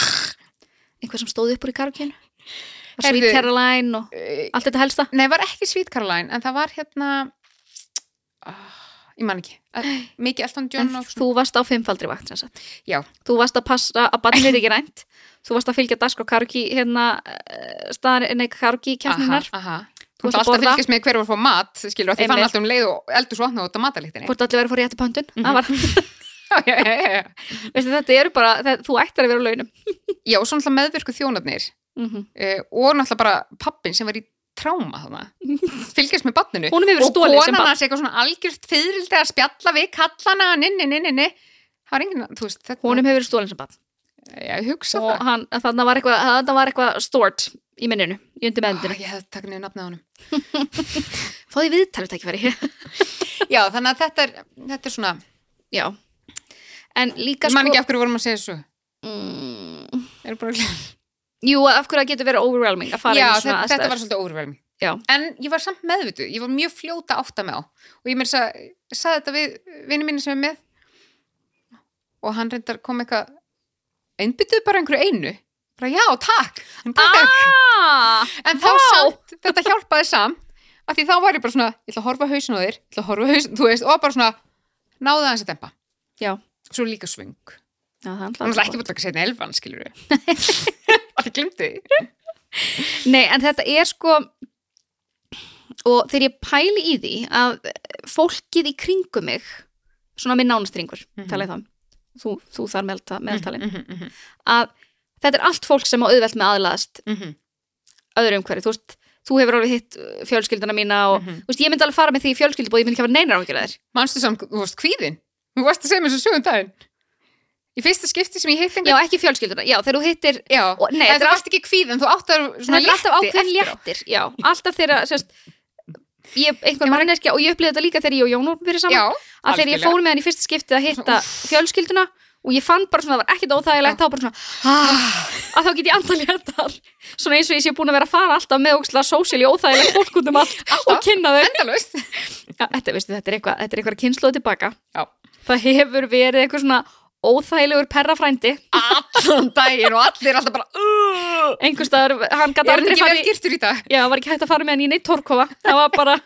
einhver sem stóð upp úr í karaokeinu Heyrðu, Sweet Caroline og bara allt þetta helsta Nei, var ekki Sweet Caroline, en það var hérna uh, ég man ekki mikið Elton John en og þú varst á fimmfaldri vakt sem sagt. Já, þú varst að passa að barnið er ekki rænt þú varst að fylgja dagskrá karaoke hérna staðar, nei karaoke aha, kjarninnar aha Þú Þú varst að varst alltaf að borða. fylgjast með hver var að fá mat skilur, að því fann Einmitt. alltaf um leið og eldur svo átna út á matalíktinni hvort allir verið að fór réttu pöntun Mhm. það var, já, já, já, já. veistu þetta eru bara það, þú ættir að vera á launum já, og svo náttúrulega meðvirku þjónarnir mm -hmm. uh, og náttúrulega bara pappin sem var í tráma þannig fylgjast með barninu Honum hefur og stolið sem konan barn. hans eitthvað svona algjört fyririldi að spjalla við kallana, ninni, ninni, ninni það var enginn, þú veist þetta, honum hefur verið stólinn sem barn ég hugsa og það hann, þannig var eitthvað, þannig var eitthvað stored í minninu, í undir Ó, meðundinu ég hefði takk niður nafnið á honum fáði viðtalið tækifæri já, þannig að þetta er, þetta er svona já en líka ég man sko ekki af hverju vorum að segja þessu mm, er bara að glemma jú, af hverju það getur verið overwhelming að fara já, inn í þetta, svona þetta var aðstæður svolítið overwhelming já, en ég var samt meðvituð, ég var mjög fljóta að átta mig á og ég mér að sagði þetta við vinni mínu sem er með og hann reyndar kom eitthvað einbyttuð bara einhverju einu bara já, takk, takk. ah, en þá vá. samt, þetta hjálpaði samt af því þá var ég bara svona, ég ætla að horfa hausin á þér ég ætla að horfa hausin, þú veist, og bara svona náði aðeins að dempa, já, svo líka svöng já það er hann var ekki búin að segja elvan, skilur við það glimti því nei, en þetta er sko og þegar ég pæli í því að fólkið í kringum mig svona minn nánastringur mm Mhm. -hmm. tala ég þá þú, þú þar meðalta, meðaltalin mm -hmm, mm -hmm, að þetta er allt fólk sem á auðvelt með aðlaðast mm -hmm. öðru umhverju, þú veist þú hefur alveg hitt uh, fjölskylduna mína og Mhm. þú veist, ég myndi alveg fara með því í fjölskyldubóð, ég myndi ekki hafa neinar áhyggjur af þér manstu samt, þú varst kvíðin þú varst að segja mér svo sögum daginn í fyrsta skipti sem ég hitt já, ekki fjölskylduna, já, þegar þú hittir já. og, nei, en þetta þú er, varst ekki kvíðin, þú áttar svona þetta er alltaf létti ákveðin eftir á. léttir já, alltaf þegar, sérst ég, einhver manneskja, og ég upplýði þetta líka þegar ég og Jón vorum fyrir saman, já, að þegar ég fór með hann í fyrsta skipti að hitta fjölskylduna og ég fann bara svona, það var ekkert óþægilegt þá bara svona, ah, að þá get ég andaléttar svona eins og ég sé búin að vera að fara alltaf með ókslega sósíali óþægilegt fólk út um allt og kynna þau endalaust ja, þetta, veistu, þetta er eitthvað, þetta er eitthvað kynnslóð tilbaka já. það hefur verið eitthvað svona óþægilegur perrafrændi allan daginn og allir alltaf bara uh, einhverstaðar, hann gæti er hann aldrei ekki vel farið girtur í dag já, það var ekki hægt að fara með hann í neitt torkofa það var bara,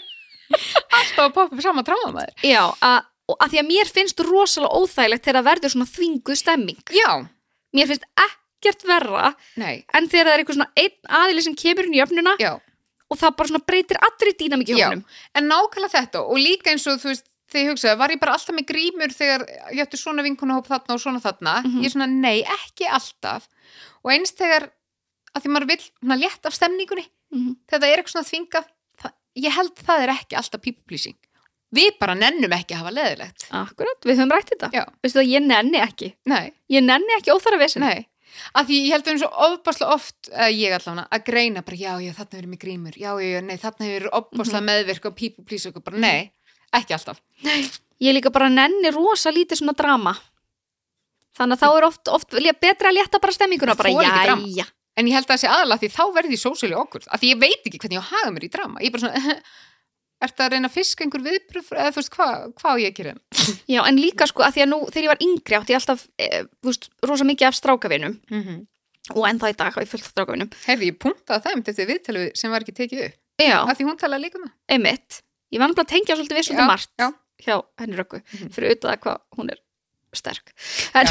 alltaf að poppa upp sama tráma maður já, að, og að því að mér finnst rosalega óþægilegt þegar það verður svona þvinguð stemming já, mér finnst ekkert verra nei, en þegar það er eitthvað svona einn aðili sem kemur inn í jöfnuna já, og það bara svona breytir allri dýnamík í já honum en nákvæmlega þetta og líka eins og þú veist þegar ég hugsaði, var ég bara alltaf með grímur þegar ég ætti svona vinkunahóp þarna og svona þarna Mhm. ég er svona, nei, ekki alltaf og eins þegar, að því maður vill svona létt af stemningunni, Mhm. þegar það er eitthvað svona þvingað, það, ég held það er ekki alltaf people pleasing, við bara nennum ekki að hafa leðilegt, akkurat, við höfum rætt þetta já, veistu það, ég nenni ekki nei, ég nenni ekki óþara vesin nei að því ég held að við erum svo ofbáslega oft uh, ég allavega, að greina bara, já, já, þarna hefur mig grímur, já, já, já, nei, þarna hefur ofbáslega meðvirk og people pleasing og bara, nei, ekki alltaf ég líka bara nenni rosa lítið svona drama þannig að þá er oft, oft betra að létta bara stemminguna bara, Þolir ekki drama. jæja En ég held að það sé aðalega því þá verði ég sósíali okkur af því ég veit ekki hvernig ég á að haga mér í drama ég er bara svona, ertu að reyna að fiska einhver viðbröð eða þú veist, hvað hva á ég að gera já, en líka sko, að því að nú þegar ég var yngri átti ég alltaf, e, þú veist, rosa mikið af strákavinum mm -hmm. og ennþá í dag á ég fullt af strákavinum. Hefði ég punktað það um þetta viðtölu sem var ekki tekið upp. Já, Af því hún talaði líka um það. einmitt. Ég var náttúrulega að tengja svolítið við svolítið Já, margt já. hjá henni Röggu, Mhm. fyrir auðvitað hvað hún er sterk. En,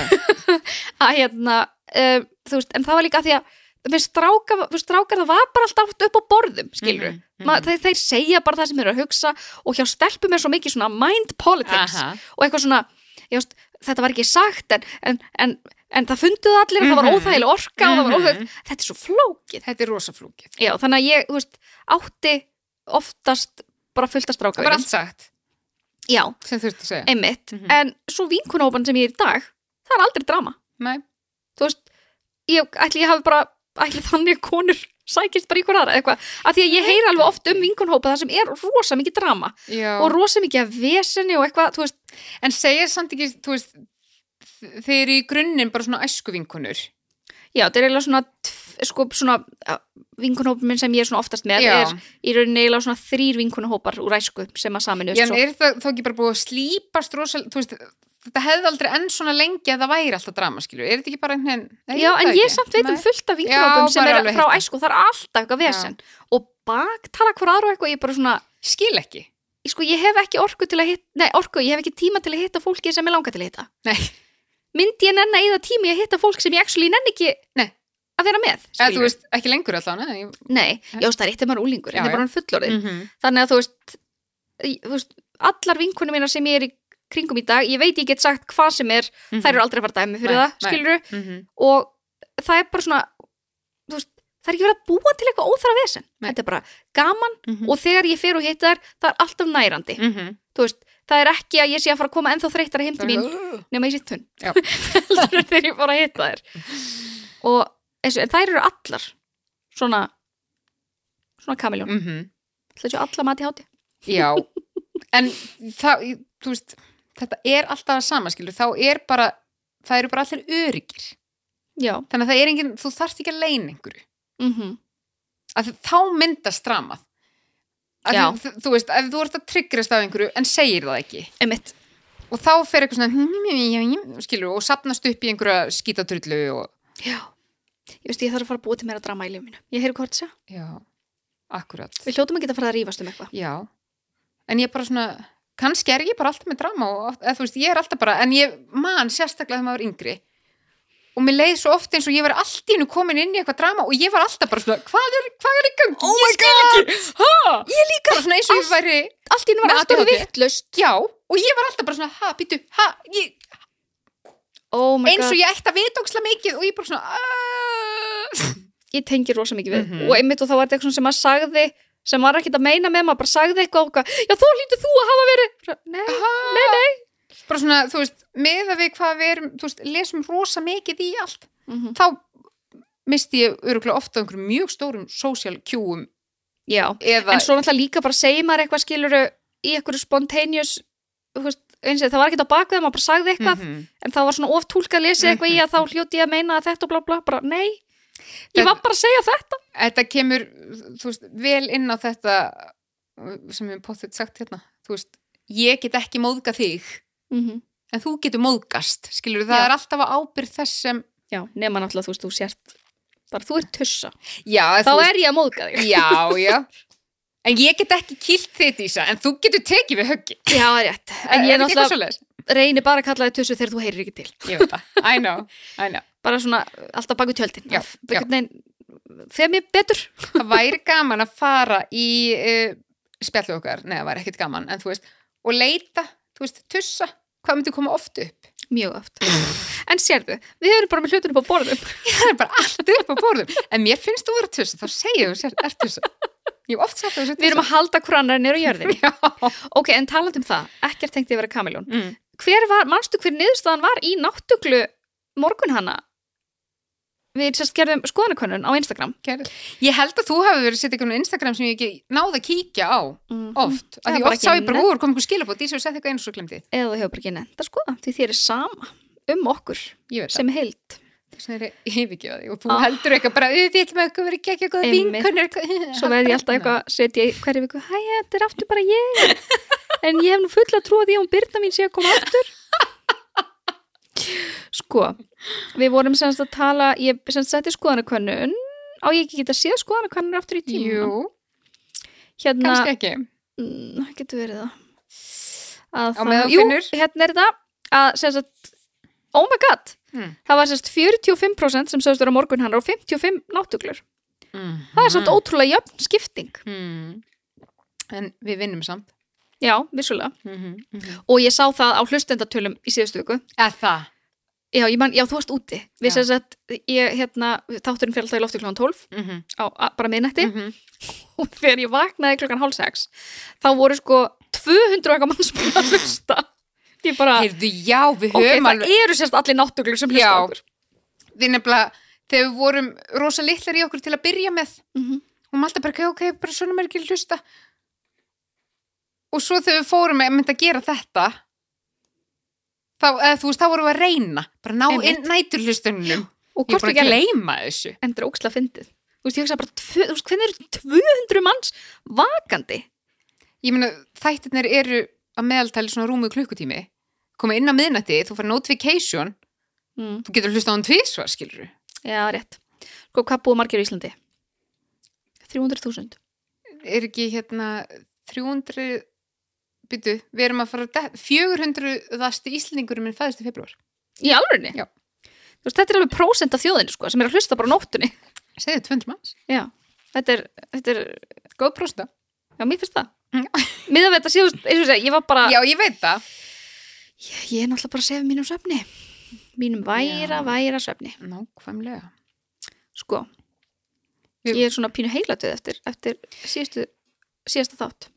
að hérna, um, þú veist, en það var líka að því að með stráka, þú veist, strákar það var bara alltaf upp á borðum, skilur Mhm, mhm. Ma, þeir, þeir segja bara það sem þeir eru að hugsa og hjá stelpum er svo mikið svona mind politics Aha. og eitthvað svona, ég veist, þetta var ekki sagt en, en, en, en það funduðu allir og það var Mhm. óþægileg orka og það var Mhm. óþægileg, þetta er svo flókið. Þetta er rosa flókið. Já, þannig að ég, þú veist, átti oftast bara fullt að stráka Það var allt sagt Já, sem þurfti að segja. einmitt, Mhm. en svo vinkunahópan sem ég er í dag, það er aldrei drama. Nei. Þú veist, ég, ætli ég hafi bara, ætli þannig að konur sækist bara í hver aðra eitthvað, af því að ég heyri alveg oft um vinkunahópa það sem er rosa mikið drama Já. og rosa mikið af veseni og eitthvað, þú veist, En segir samt ekki, þú veist, þeir eru í grunninn bara svona æsku vinkonur. já, þetta er eiginlega svona, tf- sko, svona vinkunahópin minn sem ég er svona oftast með Já. er í rauninni eiginlega svona þrýr vinkunahópar úr æsku sem að saminu Já, en er það þá ekki bara búið að slípast rosa, þú veist, þetta hefði aldrei enn svona lengi að það væri alltaf drama, skilur. Er þetta ekki bara einhvern veginn? Já, en ég samt veit um fullt af vinkunahópum Já, sem bara er alveg frá heilt. æsku, það er alltaf eitthvað vesen og baktala hver aðra og eitthvað, ég er bara svona Skil ekki. ég, sko, ég hef ekki orku til að hitta, nei, orku, ég hef ekki tíma til að hitta fólki sem ég langar til að hitta. Nei. Myndi ég nenni að eyða tíma í að hitta fólk sem ég actually nenni ekki Nei. að vera með, Eða, þú skilur? veist, ekki lengur alltaf, nei. Nei, já, það er eitt ef maður er úlingur, Já, en það er bara já. hann fullorðin. Mm -hmm. Þannig að þú veist, í- þú veist, allar vinkunum mínar sem ég er í kringum í dag, ég veit ég get sagt hvað sem er, þær eru aldrei að fara dæmi fyrir Nei, það, nei. skilur Mm -hmm. og það er bara svona, þú veist, það er ekki verið að búa til eitthvað óþara vesen. Nei. Þetta er bara gaman Mhm. og þegar ég fer og hitta þær, það er alltaf nærandi. Mm -hmm. Þú veist, það er ekki að ég sé að fara að koma ennþá þreyttara heim til mín nema ég sé tunn Já. heldur en þegar ég fór að hitta þær og þessu, en þær eru allar svona svona kamiljón, Mm -hmm. það séu alla mati háti Já, en það, þú veist, þetta er alltaf að sama, skilur, þá er bara, það eru bara allir öryggir. já, Þannig að það er engin, þú þarft ekki að leina einhverju. mhm Að þá myndast dramað. Að Já. þú, þú veist, ef þú ert að tryggrast af einhverju en segir það ekki. einmitt, Og þá fer eitthvað svona, skilur, og sapnast upp í einhverja skítatrullu og... já ég veist, ég þarf að fara að búa til meira drama í lífinu ég heyri hvort segja, Já, akkurat. við hljótum að geta að fara að rífast um eitthvað Já, en ég bara svona, kannski er ég bara alltaf með drama og, eða þú veist, ég er alltaf bara, en ég man sérstaklega þegar maður var yngri og mér leið svo oft eins og ég var allt í einu komin inn í eitthvað drama og ég var alltaf bara svona, hvað er, hvað er í gangi? Oh ég skil ekki, ha? Ég líka. Bara svona eins og ég væri, allt í hennu var Með alltaf A D H D. vittlust já, og ég var alltaf bara svona, ha, býtu, ha, ég, oh my eins og god, ég ætti að vita ókslega mikið og ég bara svona, aaaah. ég tengi rosa mikið við Mhm. og einmitt og þá var þetta eitthvað sem maður sagði sem var ekkert að meina með, maður bara sagði eitthvað og eitthvað, já þó hlýtur þú að hafa verið Svo, nei, Nei, nei. Bara svona, þú veist, með að við hvað við erum, þú veist, lesum rosa mikið í allt. mhm Þá misti ég öruglega ofta einhverjum mjög stórum social cue-um já, eða, en svo náttúrulega líka bara segir maður eitthvað skiluru í einhverju spontaneous þú veist, eins og það var ekkert á bakveð maður bara sagði eitthvað, Mhm. en þá var svona oft túlkað lesið eitthvað í að þá hljóti ég að meina að þetta og blá blá, bara nei ég Það- var bara að segja þetta þetta kemur, þú veist, vel inn á þetta sem við potið sagt hérna, þú veist, ég get ekki móðga þig, mm en þú getur móðgast, skilur, það Já. er alltaf að ábyrð þess sem, já, nema náttúrulega þú veist, þú sért bara þú ert tussa, já, þá er ég að móðga þig já, já, en ég get ekki kýlt þig, Dísa, en þú getur tekið við höggi. já, rétt, en ég Er ekki eitthvað náttúrulega svoleiðis? reyni bara að kalla þig tussu þegar þú heyrir ekki til Ég veit það, I know, I know. bara svona alltaf baku tjöldin Já, já. þegar mér betur Það væri gaman að fara í uh, spjallu okkar, neða, það væri ekkert gaman, en þú veist, og leita, þú veist, tussa, hvað myndi koma oft upp? mjög oft en sérðu, við erum bara með hlutinu upp á borðum Það er bara allt upp á borðum, en mér finnst þú vera tussa, þá segir þú sér, er tussa. Ég hef oft sagt það, þú sér tussa. við erum að halda hver annar niður á jörðinni Já. ok, en talandi um það, ekkert tengdi að vera kamiljón Mm. hver var, manstu hver niðurstaðan var í náttuglu morgun hana við sérst gerðum skoðanakönnun á Instagram Gerðu. Ég held að þú hafi verið að setja einhvern Instagram sem ég ekki náði að kíkja á oft, Það af er því bara oft sá ég ekki bara, nefnt. úr, kom einhver skilabót, Dísa og setti eitthvað einu svo glemdi. eða þú hefur bara ekki nefnt að skoða því þér er sama um okkur Ég veit það, sem heild þess vegna er ég yfirgefa því og þú Ah. heldur eitthvað bara, við ætlum eitthvað verið ekki eitthvað Einmitt. vinkunir. svo veði ég alltaf eitthvað að setja í hverju viku hæ, þetta er aftur bara ég en ég hef nú fulla trú að því að hún Birna mín sé að koma aftur Sko, við vorum semst að tala, ég semst setti skoðanakönnun, á ég ekki geta séð skoðanakönnun aftur í tíma. Jú, Hérna, kannski ekki. mm, það getur verið það. Að Á meðan þú jú, finnur. hérna er þetta, að semst að, oh my god, Mm. það var semst fjörutíu og fimm prósent sem sögðust vera morgunhannar og fimmtíu og fimm náttúglur. Mm. Það er samt ótrúlega jöfn skipting. Mm. En við vinnum samt. Já, vissulega. Mm -hmm. Mm -hmm. Og ég sá það á hlustendatölum í síðustu viku. Eða það? Já, ég man, já, þú varst úti. Við Já. semst að, ég, hérna, þátturinn fyrir alltaf í lofti klukkan tólf Mm -hmm. á a, bara miðnætti. Mm -hmm. Og þegar ég vaknaði klukkan hálf sex þá voru sko tvö hundruð eitthvað manns búin að hlusta. Ég bara, Heyrðu, já, við ok, höfum það eru sérst allir náttúglur sem hlusta Já. okkur. Við nefnilega, þegar við vorum rosa litlar í okkur til að byrja með, Mm -hmm. og maður alltaf bara, ok, ok, bara svona mér ekki að hlusta. Og svo þegar við fórum að mynda að gera þetta, þá, eða þú veist, þá vorum við að reyna, bara ná Einmitt. inn næturhlustunum. Og Ég hvort bara við gerðum, gleyma þessu. endur óksla fyndið. Þú veist, ég hugsa bara, tvö, þú veist, hvernig eru tvö hundruð manns vakandi? Ég meina, þættirnir eru að meðaltali svona rúmu klukkutími, koma inn á miðnætti, þú fær notification, Mm. þú getur hlusta á hann tvisvar, skilur við. Já, rétt. Sko, hvað búið margir í Íslandi? þrjú hundruð þúsund. Er ekki hérna þrjú hundruð, byrju, við erum að fara að fjögur hundruðasti Íslendingurum minn fæðist í februar. Í alvörinni? Já. Þú veist, þetta er alveg prósent af þjóðinni, sko, sem er að hlusta bara á nóttunni. Segðu tvö hundruð manns. Já, þetta er, þetta er, Góð prósta. já, mér finnst það. Já. Miðað við þetta síðust, eins og segja, ég var bara, Já, ég veit það. ég, ég er náttúrulega bara að segja mínum svefni. Mínum væra, Já. væra svefni. Nákvæmlega. Sko, Við- ég er svona pínu heilatuð eftir, eftir síðustu, síðasta þátt.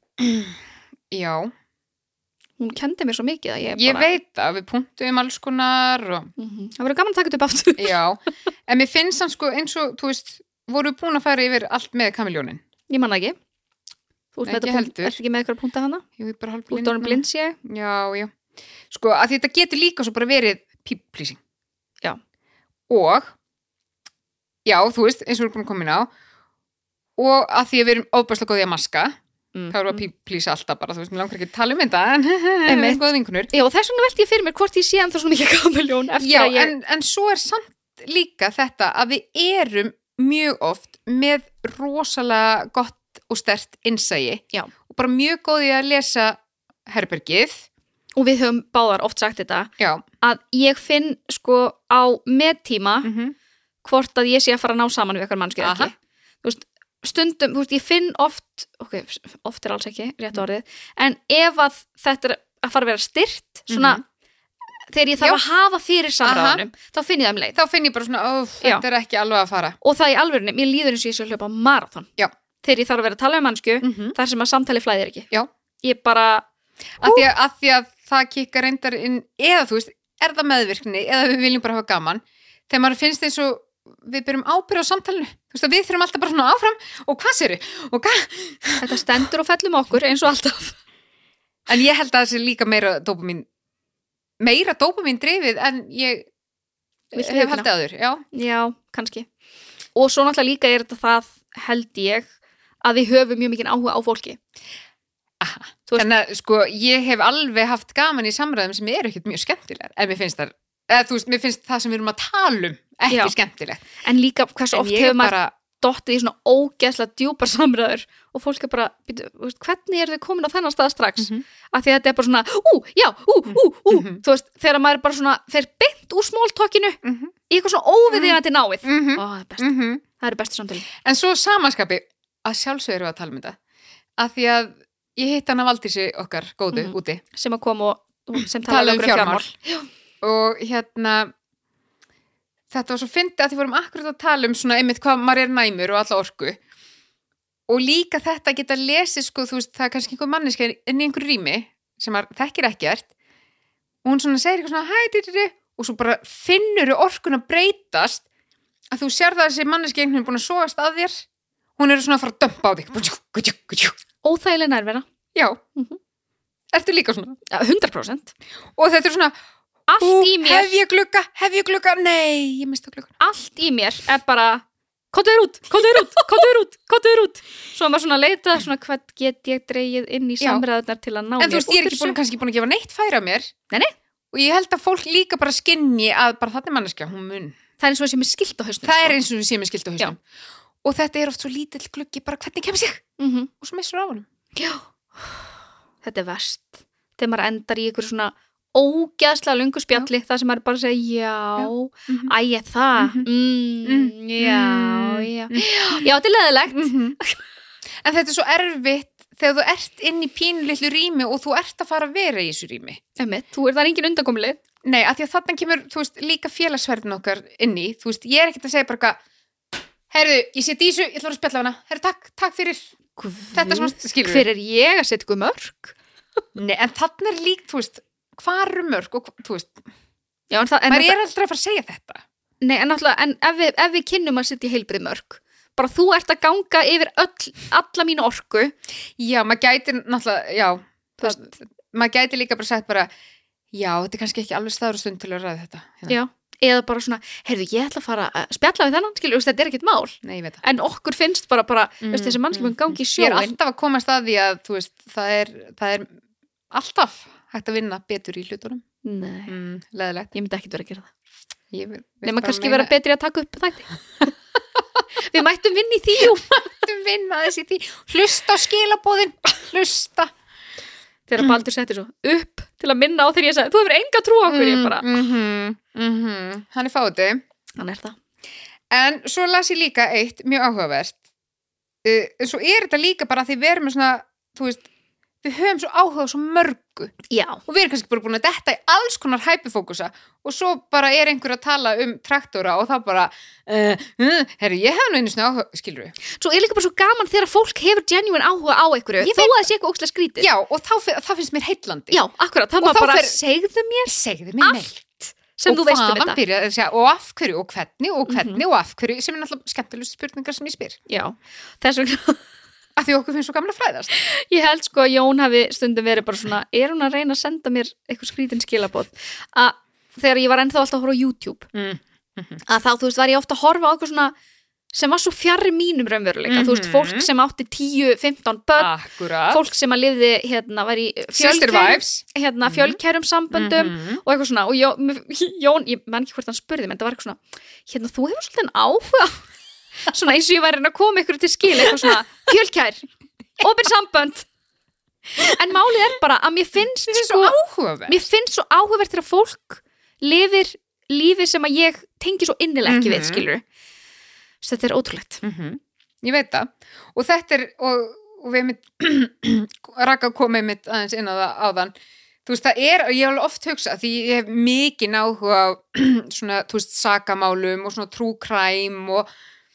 Já, Hún kendi mér svo mikið að ég ég bara... veit það, við punktum alls konar og, Mhm. Það verður gaman að taka þetta upp aftur. já, en mér finnst hann sko eins og, þú veist, voru búin að fara yfir allt með kamiljónin. Ég manna ekki. Þú ert Ekki með þetta punkt, heldur. ertu ekki með eitthvað að punta hana? Ég er bara hálf Þú ert orðin blind sé ég. Já, já. Sko, að þetta getur líka svo bara verið people pleasing. Já. Og, já, þú veist, eins og við erum búin að koma inn á, og að því að við erum óbærslega góði að maska, Mm. þá erum við að people please alltaf bara, þú veist, mér langar ekki að tala um þetta, en við Einmitt. erum góða vinkunur. Já, og þess vegna velti ég fyrir mér hvort ég sé ennþá svona mikið kamiljón eftir Já, að ég... en, en svo er samt líka þetta að við erum mjög oft með rosalega gott og sterkt innsæi. Já. Og bara mjög góði að lesa herbergið. Og við höfum báðar oft sagt þetta, Já. að ég finn sko á meðtíma Mm -hmm. hvort að ég sé að fara að ná saman við eitthvað mannskið Aha. ekki. Þú veist, stundum, þú veist, ég finn oft, ok, oft er alls ekki, rétt orðið, en ef að þetta er að fara að vera styrt, svona, Mhm. þegar ég þarf Já. að hafa fyrir samræðunum, þá finn ég það um leið. Þá finn ég bara svona, ó, þetta Já. er ekki alveg að fara. Og það í alvörinni, mér líður eins og ég sé að hljópa marathon. Já. Þegar ég þarf að vera að tala um mannsku, Mm -hmm. þar sem að samtali flæðir ekki. Já. Ég bara, Að því að, að því að það kikkar reyndar inn, eða þú veist, er það meðvirkni, eða við viljum bara hafa gaman, þegar maður finnst eins og við byrjum ábyrgð á samtalinu. Þú veist að við þurfum alltaf bara svona áfram, og hvað séru? Og hvað? þetta stendur og fellum okkur eins og alltaf. En ég held að það sé líka meira dópamin, meira dópamin drifið en ég Viltu hef hugna? haldið aður, já. Já, kannski. Og svo náttúrulega líka er þetta það, held ég, að við höfum mjög mikið áhuga á fólki. Aha. Þú veist- Þannig að sko, ég hef alveg haft gaman í samræðum sem eru ekkert mjög skemmtilegar, en mér finnst það, eða þú veist, mér finnst það sem við erum að tala um ekki Já. skemmtilegt. En líka hversu En oft ég hefur er maður bara, dottið í svona ógeðslega djúpar samræður og fólk er bara, býtu, þú veist, hvernig eru þið komin á þennan stað strax? Mhm. Af því að þetta er bara svona, ú, já, ú, ú, ú, Mhm. þú veist, þegar maður er bara svona, fer beint úr smóltokinu mm -hmm, í eitthvað svona óviðeigandi náið. mm -hmm, Ó, það er best, mm -hmm. það eru bestu samtali. En svo samanskapi, að sjálfsögur við að tala um þetta, að því að ég hitt hann að Valdísi okkar góðu Mhm. úti Sem að koma og, og sem Tala tala um okkur fjármál. og hérna þetta var svo fyndið að því vorum akkurat að tala um svona einmitt hvað maður er næmur og alla orku og líka þetta geta lesið sko, þú veist, það er kannski einhver manneska inn í einhver rými sem maður þekkir ekkert og hún svona segir eitthvað svona hæ, dýrri, og svo bara finnur orkun að breytast að þú sér það að þessi manneski einhvern veginn búin að sogast að þér, hún er svona að fara að dömpa á þig. Óþægileg nærvera, Já, Mhm. ertu líka svona? Ja, hundrað prósent. Og þetta er svona, Allt ú, í mér, hef ég glugga, hef ég glugga, nei, ég mista glugga. allt í mér er bara, kottu þér út, kottu þér út, kottu þér út, kottu þér út. Svo er maður svona að leita, svona hvað get ég dreigið inn í Já. samræðunar til að ná En þú mér veist, ég er út úr ekki búin, þessu. kannski búin að gefa neitt færa mér. Nei, nei. og ég held að fólk líka bara skinni að bara þetta er manneskja, hún mun það er eins og það sé með skilt á hausnum það sko. er eins og það sé með skilt á hausnum og þetta er oft svo lítill gluggi bara hvernig kemur sig mm-hmm. og svo missur á honum já, þetta er verst þegar maður endar í ykkur svona ógeðslega lungu spjalli það sem maður bara segja já, já. Mm-hmm. æ, það mm-hmm. mm, já, já mm-hmm. já, þetta er leðilegt mm-hmm. en þetta er svo erfitt þegar þú ert inn í pínulitlu rými og þú ert að fara að vera í þessu rými Einmitt, þú er það engin undankomulið nei, af því að þarna kemur, þú veist, líka félagsverðin okkar inn í, þú veist, ég er ekkert að segja bara heyrðu, ég set í þessu, ég ætla að spjalla hana heyrðu, takk, takk fyrir Guð, þetta sem skilur hver er ég að setja ykkur mörg? Nei, en þarna er líkt, þú veist hvað eru mörg og, þú veist já, en það, en maður þetta... er aldrei að fara að segja þetta nei, en náttúrulega, en ef við, ef við kynnum að setja í heilbrið mörg bara þú ert að ganga yfir öll, alla mínu orku já, maður gæti náttúrulega, já það, maður gæti líka bara sagt bara já, þetta er kannski ekki alveg staður og stund til að ræða þetta hérna. já, eða bara svona, heyrðu, ég ætla að fara að spjalla við þennan, skilur, þetta er ekkert mál nei, ég veit það en okkur finnst bara, bara mm, veist, þessi mannskipun gangi í sjóin ég er alltaf að komast að því að, þú veist, það er það er alltaf hægt að vinna betur í hlutunum nei, mm, leðilegt ég myndi ekkert vera að gera það ég vil, nema kannski meina... vera betri að taka upp þætti við mættum vinna í því við mættum vinna þessi því hlusta á skilabóðin, hlusta þegar Baldur setti svo upp til að minna á þegar ég sagði, þú hefur enga trú á okkur mm, ég bara mm-hmm, mm-hmm. hann er fáti hann er það en svo las ég líka eitt mjög áhugavert uh, svo er þetta líka bara því við erum með svona, þú veist við höfum svo áhuga svo mörgu já. og við erum kannski bara búin að detta í alls konar hæpifókusa og svo bara er einhver að tala um traktora og þá bara uh, uh, herru, ég hef nú einu svona áhuga, skilur við svo er líka bara svo gaman þegar fólk hefur genuine áhuga á einhverju, þó að það sé eitthvað ógeðslega skrítið já, og þá, það finnst mér heillandi já, akkurat, þá maður bara fer... segðu mér segðu mér allt sem þú veist um þetta byrja, segja, og af hverju, og hvernig, og hvernig mm-hmm. og af hverju, sem er náttúrulega skemmtilega spurningar sem ég spyr já, þess vegna að því okkur finnst svo gamla fræðast ég held sko að Jón hafi stundum verið bara svona er hún að reyna að senda mér eitthvað skrítin skilabóð að þegar ég var ennþá alltaf að horfa á YouTube mm. Mm-hmm. að þá þú veist var ég ofta að horfa á eitthvað svona sem var svo fjarri mínum raunveruleika mm-hmm. þú veist fólk sem átti tíu fimmtán börn Akkurat. Fólk sem að lifði hérna var í fjölkærum, hérna, fjölkærum samböndum mm-hmm. og eitthvað svona og Jón, Jón ég man ekki hvort hann spurði menn það var eitthvað svona hérna þú hefur svolítið áhuga svona eins og ég væri að koma ykkur til skil eitthvað svona fjölkær, opin sambönd en málið er bara að mér finnst þetta er sko, svo áhugavert mér finnst svo áhugavert þegar fólk lifir lífi sem að ég tengi svo innilega ekki mm-hmm. við skilur þetta er ótrúlegt mm-hmm. ég veit það og þetta er og, og við mitt Raka komið mitt aðeins inn á það áðan þú veist það er, ég hef oft hugsað því ég hef mikið áhuga á svona, þú veist, sakamálum og svona true crime og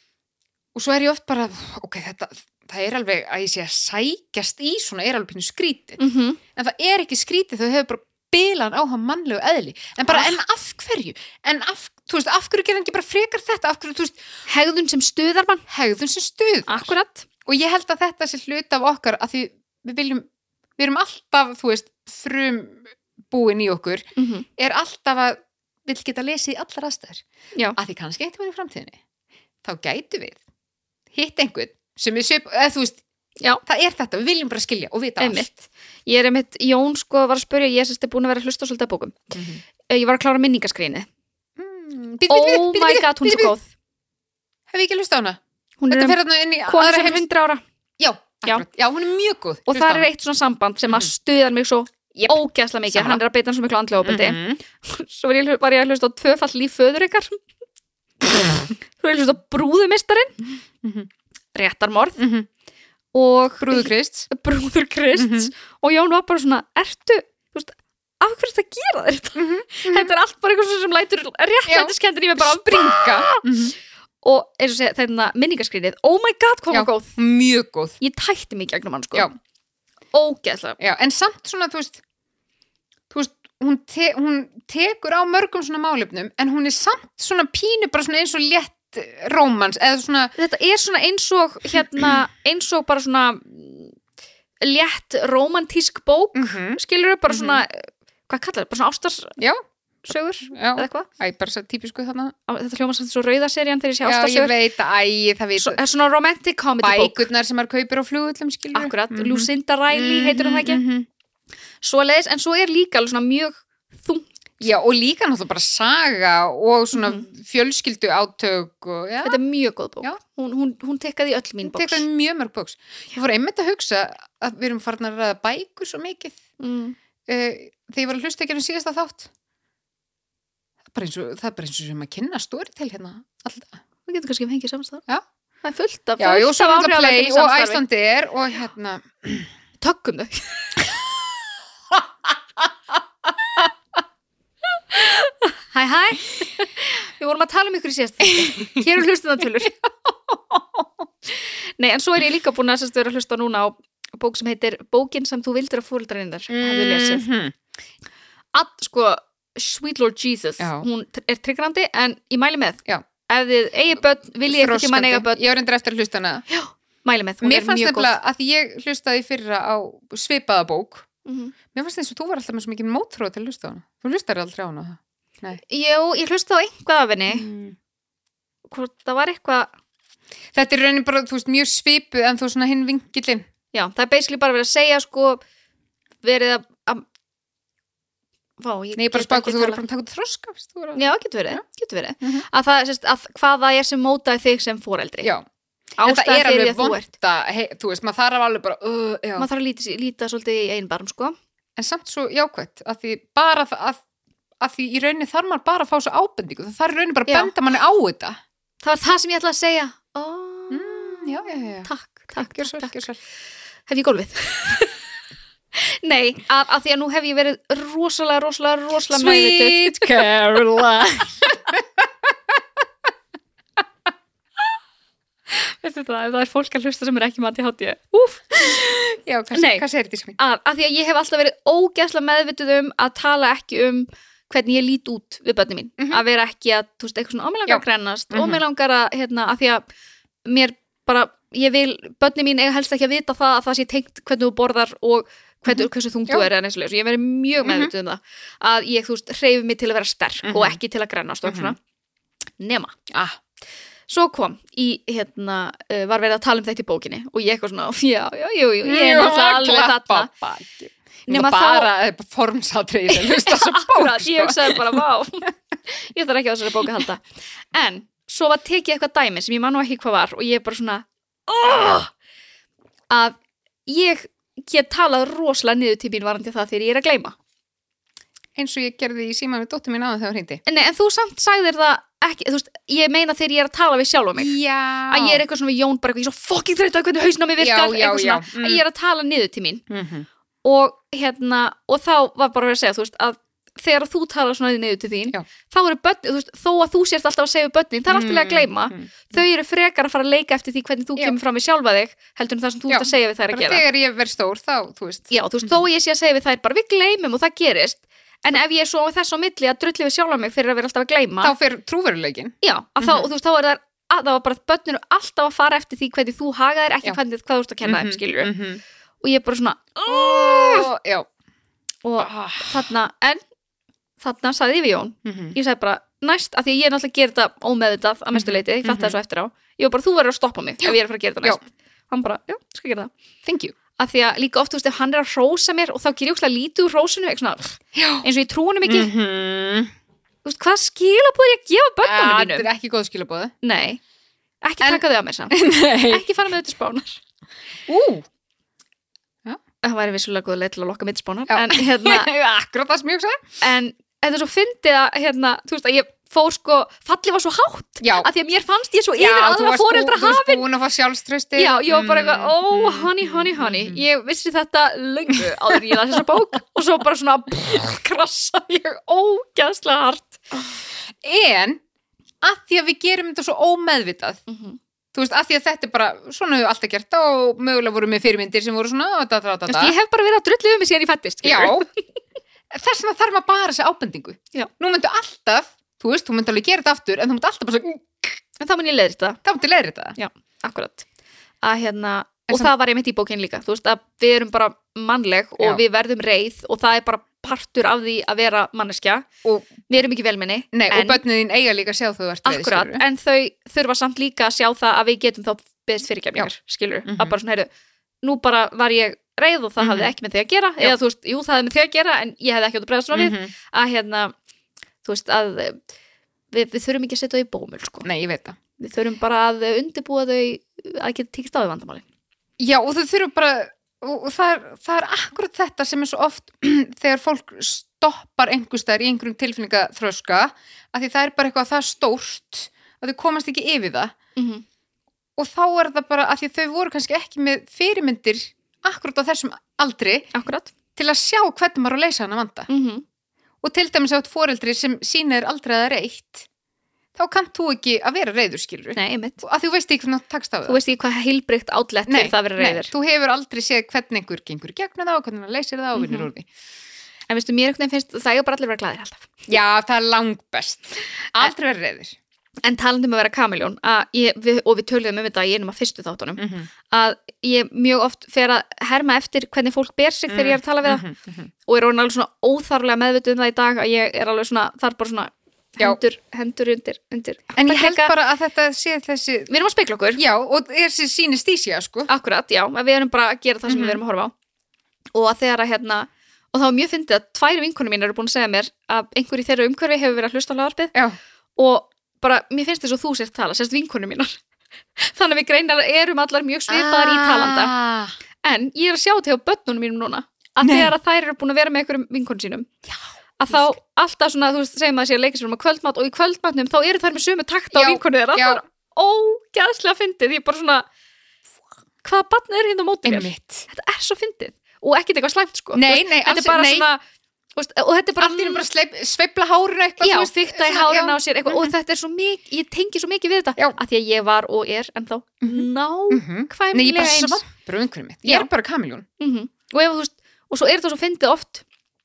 og svo er ég oft bara, ok, þetta það er alveg að ég sé að sækjast í svona er alveg pínu skrítið mm-hmm. en það er ekki skrítið, þau hefur bara bilan á hann mannlegu eðli, en bara ah. en af hverju, en af, þú veist, af hverju gerir hann ekki bara frekar þetta, af hverju, þú veist hegðun sem stuðar mann, hegðun sem stuð akkurat, og ég held að þetta sé hlut af okkar að því við viljum, við erum alltaf, þú veist, frum búin í okkur, mm-hmm. er alltaf að vill geta lesið í allar aðstæður, já, að því kannski eitthvað í framtíðinni, þá gætu við hitt einhvern sem við söp, eða þú veist, já, það er þetta, við viljum bara skilja og vita einmitt. Ég er einmitt, Jón sko var að spyrja, ég sérst er búin að vera að hlusta svolítið að bókum. Mm-hmm. Ég var að klára minningaskrínið. Mm, oh my god, hún er svo góð. Hef ég ekki hlusta á hana? Hún þetta er fer þarna inn í kona aðra sem heims- hundra ára. Já, akkurat, já. já, hún er mjög góð. Og það er eitt svona samband sem að stuðar mig svo Yep. ógeðslega mikið. Sammála. Hann er að beita hann svo miklu andlega ofbeldi. Mm-hmm. Svo var ég, var ég að hlusta á tvöfall líf föður ykkar. Svo var ég að hlusta á brúðumistarinn. Mm-hmm. Réttarmorð. Mm-hmm. Og Brúður Krists. Brúður Krists Mm-hmm. og Jón var bara svona, ertu, þú veist, af hverju ertu að gera þetta? Mm-hmm. Þetta er allt bara eitthvað sem lætur réttlætiskendin í mig bara að springa. Mm-hmm. og eins og segja, þetta minningaskrínið, oh my god, hvað Já, var góð. mjög góð. Ég tætti mig gegnum hann, sko. Já. Ógeðslega. Já, en samt svona, þú veist, þú veist, hún, te, hún tekur á mörgum svona málefnum, en hún er samt svona pínu bara svona eins og létt rómans, eða svona Þetta er svona eins og, hérna, eins og bara svona létt rómantísk bók, mm-hmm. skilur þau, bara svona, hvað kallar það, bara svona ástarsögur, Já, eða já, eitthvað. æ, bara svo típisku þarna. Á, þetta hljóma samt svo rauða serían þegar ég sé Já, ég ástarsögur. veit, æ, það veit Svo, er svona romantic comedy bók. bækurnar sem maður kaupir á flugullum, skilur. Akkurat, Lucinda Riley heitir hún það ekki. Mm-hmm. Svoleiðis, en svo er líka alveg svona mjög þungt Já, og líka náttúrulega bara saga og svona fjölskyldu átök og, já. Þetta er mjög góð bók. Já. Hún, hún, hún tekkaði í öll mín bóks. Tekkaði mjög mörg bóks. Ég fór einmitt að hugsa að við erum farin að ræða bækur svo mikið. Mm. Uh, þegar ég var að hlusta ekki um síðasta þátt. Það er bara eins og, það er bara eins og sem að kynna stóri til hérna alltaf. Við getum kannski fengið samstarf. Já. Það er fullt af, Já, jú, fullt svo af náttúrulega Play áhrifavaldi og Icelandair og hérna... Tökum þau. Hæ, hæ. Við vorum að tala um ykkur í síðast þætti. Hér eru hlustunartölur. Nei, en svo er ég líka búin að vera að hlusta núna á bók sem heitir Bókin sem þú vildir að fóreldrarnir hefðu lesið. Mhm. Að, sko, Sweet Lord Jesus, Já. hún er tryggrandi en ég mæli með. Já. Ef þið eigi börn, vil ég ekkert tíma eiga börn, Ég var endur eftir að hlusta hana. mæli með. Hún Mér er fannst mjög góð. nefnilega að því ég hlustaði í fyrra á svipaða bók. Mhm. Mér fannst eins og þú var alltaf með svo mikið mótþróa til að hlusta á hana. Þú hlustaði aldrei á hana. Nei. Jú, ég hlusta á einhvað af henni. Mm. Hvort það var eitthvað... Þetta er raunin bara, þú veist, mjög svipuð en þú svona hinn vinkillinn. Já, það er basically bara verið að segja, sko, verið að... að Vá, ég Nei, ég bara get spá ekki hvort þú verður talað. bara að taka út þroska. veist, þú verður að- Já, getur verið, getur verið. Mhm. Að það, sérst, að hvað það er sem mótaði þig sem foreldri. Já. En það Ástæðan er fyrir alveg að þú ert. vont að, hey, þú veist, maður þarf alveg bara, uh, já. Maður þarf að líta, líta svolítið í einn barm, sko. En samt svo jákvætt, að því bara, það- að, að því í rauninni þarf maður bara að fá svo ábendingu. Það þarf í rauninni bara að Já. benda manni á þetta. Það var það sem ég ætlaði að segja. Ó, Mm, já, já, já. takk, takk, Gjör takk, svo, takk. gjör svo. Hef ég gólfið? Nei, að, að því að nú hef ég verið rosalega, rosalega, rosalega meðvituð. Sweet Caroline. Veistu það, ef það er fólk að hlusta sem er ekki með A D H D. Úf. Já, hvað, Nei. hvað segir þetta í Að, að því að ég hef alltaf verið ógeðslega meðvituð um að tala ekki um hvernig ég lít út við börnin mín. Mhm. Að vera ekki að, þú veist, eitthvað svona, ó, mig langar Já. að grennast, Mhm. ó, mig langar að, hérna, að því að mér bara, ég vil, börnin mín eiga helst ekki að vita það að það sé tengt hvernig þú borðar og hvernig, hversu þungt þú Já. er eða neins og ég hef verið mjög Mhm. meðvituð um það að ég, þú veist, hreyfi mig til að vera sterk Mhm. og ekki til að grennast og Mhm. svona nema. Ah, Svo kom í, hérna, uh, var verið að tala um þetta í bókinni og ég eitthvað svona, já, já, jú, jú, ég er náttúrulega alveg þarna. baki. Nema Nema bara þá... formsatrið sem hlusta svo bók, Akkurat, ég hugsaði bara, vá, ég þarf ekki á þessari bók að halda. En svo var tekið eitthvað dæmi sem ég man nú ekki hvað var og ég er bara svona, oh! að ég get talað rosalega niður til mín varandi það þegar ég er að gleyma. eins og ég gerði í síma með dóttur mín áðan þegar hún hringdi. Nei, en þú samt sagðir það ekki, þú veist, ég meina þegar ég er að tala við sjálfa mig. Já. Að ég er eitthvað svona við Jón, bara eitthvað, ég er svo fucking þreytt á hvernig hausinn á mig virkar, Já, já, eitthvað svona, já, mm. að ég er að tala niður til mín. Mm -hmm. Og hérna, og þá var bara verið að segja, þú veist, að þegar þú talar svona niður til þín, Já. þá eru börn, þú veist, þó að þú sért alltaf að segja við börnin, það er alltaf að gleyma, Mm, mm. þau eru frekar að fara að leika eftir því hvernig þú Já. kemur fram við sjálfa þig, heldur en það sem þú Já. ert að segja við þær að Bara gera. þegar ég verð stór, þá, þú veist. Já, þú veist, þó ég sé að segja við þær bara, við gleymum og það gerist, en ef ég er svo þess á milli að drulli við sjálfa mig fyrir að vera alltaf að gleyma, Þá fer trúveruleikin. já, að þá, þú veist, þá er það að það var bara börninu alltaf að fara eftir því hvernig þú hagaðir, ekki Já. hvernig hvað þú ert að kenna þeim, Mhm, skilur mhm. og ég er bara svona, Ó, já. og Ah. þarna, en þarna sagði ég við Jón, Mhm. ég sagði bara næst, af því að ég er náttúrulega að gera þetta ómeðvitað að mestu leiti, ég fatt það svo eftir á ég var bara, þú verður að stoppa mig ef ég er að fara að gera þetta Já. næst hann bara, já, skal gera það Thank you. af því að líka oft, þú veist, ef hann er að hrósa mér og þá ger ég óslega lítið úr hrósinu eitthvað svona, Já. eins og ég trúi honum ekki Mhm. þú veist, hvað skilabúð ég að gefa börnunum Ja, mínum? Þetta er ekki góð skilabóði. Nei, ekki En- taka þau á mér samt Nei. ekki fara með þetta spánar Ú. það væri vissulega góð leið til að lokka mitt spánar Já. en hérna, Akkurat það sem ég hugsaði. en þetta er svo fyndið að hérna, þú veist, að ég fór sko fallið var svo hátt, Já. af því að mér fannst ég svo Já, yfir þú aðra varst foreldra bú- þú varst hafin búin að fá sjálfstrausti. já, ég var bara eitthvað, Mm, oh mm, honey, honey, honey mm. ég vissi þetta löngu áður en ég las þessa bók og svo bara svona pff, krassaði ég ógæðslega hart En, að því að við gerum þetta svo ómeðvitað, mm -hmm. þú veist, að því að þetta er bara, svona hefur alltaf gert og mögulega voru með fyrirmyndir sem voru svona, da, da, da, da. ég hef bara verið að drullu um mig síðan ég fættist Já, þess vegna þarf maður bara þessi ábendingu. Já. Nú myndu alltaf, þú veist, þú myndu alveg gera þetta aftur, en þú myndu alltaf bara svo, en þá mun ég leiðir þetta, þá myndu leiðir þetta. já, akkurat að hérna, En og samt- það var ég mitt í bókin líka þú veist, að við erum bara mannleg og Já. við verðum reið og það er bara partur af því að vera manneskja Og, við erum ekki velminni nei, en, og börnin þín eiga líka að sjá þú ert reið, akkurat, skilurðu. en þau þurfa samt líka að sjá það að við getum þá beðist fyrirgefningar, skilur, Mhm. að bara svona heyrðu, nú bara var ég reið og það Mhm. hafði ekki með því að gera, Já. eða þú veist, jú það hafði með því að gera en ég hefði ekki átt að bregðast svona við, Mhm. að hérna þú veist að við, við þurfum ekki að setja þau í bómul sko. Nei, ég veit það. Við þurfum bara að undirbúa þau að geta tekist á við vandamáli. Já, og þau þurfum bara, og, og það, er, það er akkurat þetta sem er svo oft þegar fólk stoppar einhverstaðar í einhverjum tilfinningaþröska, að því það er bara eitthvað það stórt að þau komast ekki yfir það. Mm-hmm. Og þá er það bara að því þau voru kannski ekki með fyrirmyndir akkurat á þessum aldri Akkurat. Til að sjá hvernig maður á að leysa hana vanda. Mm-hmm. Og til dæmis átt foreldri sem sýnir aldrei að það er reitt, þá kannt þú ekki að vera reiður, skilur. Nei, einmitt. Að þú veist ekki hvernig þú takst á það. Þú veist ekki hvað heilbrigt átlet til það að vera reiður. Nei, þú hefur aldrei séð hvernig einhver gengur í gegnum það og hvernig hann leysir það og vinnur úr því. En veistu, mér einhvern veginn finnst það er bara allir vera glaðir alltaf. Já, það er langbest. Aldrei vera reiður. En talandi um að vera kameljón, að ég, við, og við töluðum um þetta í einum af fyrstu þáttunum, Mm-hmm. að ég mjög oft fer að herma eftir hvernig fólk ber sig þegar ég er að tala við það Mm-hmm. og er orðin alveg svona óþarflega meðvituð um það í dag að ég er alveg svona, það er bara svona hendur, hendur undir, undir. En ég held Handlegga. bara að þetta sé þessi, Við erum að spekla okkur. já, og þessi síni stísja, sko. Akkurat, já, að við erum bara að gera það sem Mhm. við erum að horfa á. Og að þegar að hérna, og það var mjög fyndið að tvær vinkonur mín eru búin að segja mér að einhver í þeirra umhverfi hefur verið að hlusta á hlaðvarpið Já. og bara, mér finnst þess að þú sért tala, sérst vinkonur mínar. Þannig að við greinar erum allar mjög svipaðar í talanda. Ah. En ég er að sjá þetta hjá börnunum mínum núna, að Nei. þegar að þær eru búin að vera með einhverjum vinkonum sínum, já, að þá alltaf svona, þú veist, segjum að það sé að leika sér um að kvöldmat og í kvöldmatnum þá eru þær með sömu takta á Já, vinkonu þeirra. já. Það er ógeðslega fyndið, ég er bara svona, hvaða barn er hérna á móti mér? Einmitt. Þetta er svo fyndið og ekkert eitthvað slæmt sko. Nei, Þú veist, nei, þetta alls- er bara nei. svona, þú veist, og þetta er bara Allt í einu bara sleip, sveifla hárinu eitthvað. já, þú veist, þykta í svona, hárinu já. á sér eitthvað, og þetta er svo mikið, ég tengi svo mikið við þetta Já. að því að ég var og er ennþá Mhm. nákvæmlega Nei, ég er bara eins. svampur um einhverjum mitt. Ég Já. er bara kamiljón. Mhm. og, ef, þú veist, og svo er þetta svo fyndið oft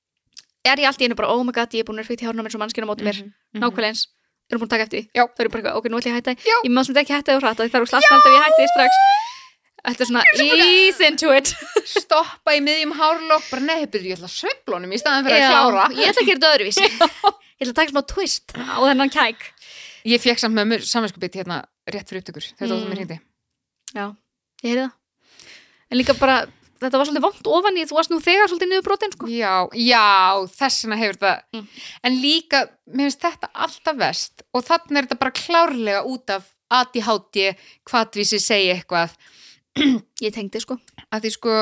er ég allt í einu bara, oh my god, ég er búin að fyrta í hárinu eins og mannskina móti mér, nákvæmlega eins erum búin að taka eftir því, Já. það eru bara eitthvað, ok, nú ætlum ég að hætta Já. ég má sem þetta ekki hætta og hrætta, það er úr slagsmælt ef ég hætti því strax Þetta er svona ease into it Stoppa í miðjum hárlokk, bara neðbyrðu, ég ætla að sveifla honum í staðan fyrir Já, að klára. ég ætla að gera þetta öðruvísi Ég ætla að taka smá twist á þennan kæk Ég fekk samt með mér samvinskupið hérna rétt fyrir upptökur, þetta mm. óttum mér hindi. Já, ég heyrði það En líka bara, þetta var svolítið vont ofan í þú varst nú þegar svolítið niður brotin sko. Já, já, þess vegna hefur það. Mm. En líka, mér finnst þetta alltaf vest og þannig er þetta bara klárlega út af A D H D, hvatvísi segja eitthvað. Ég tengdi sko Að því sko,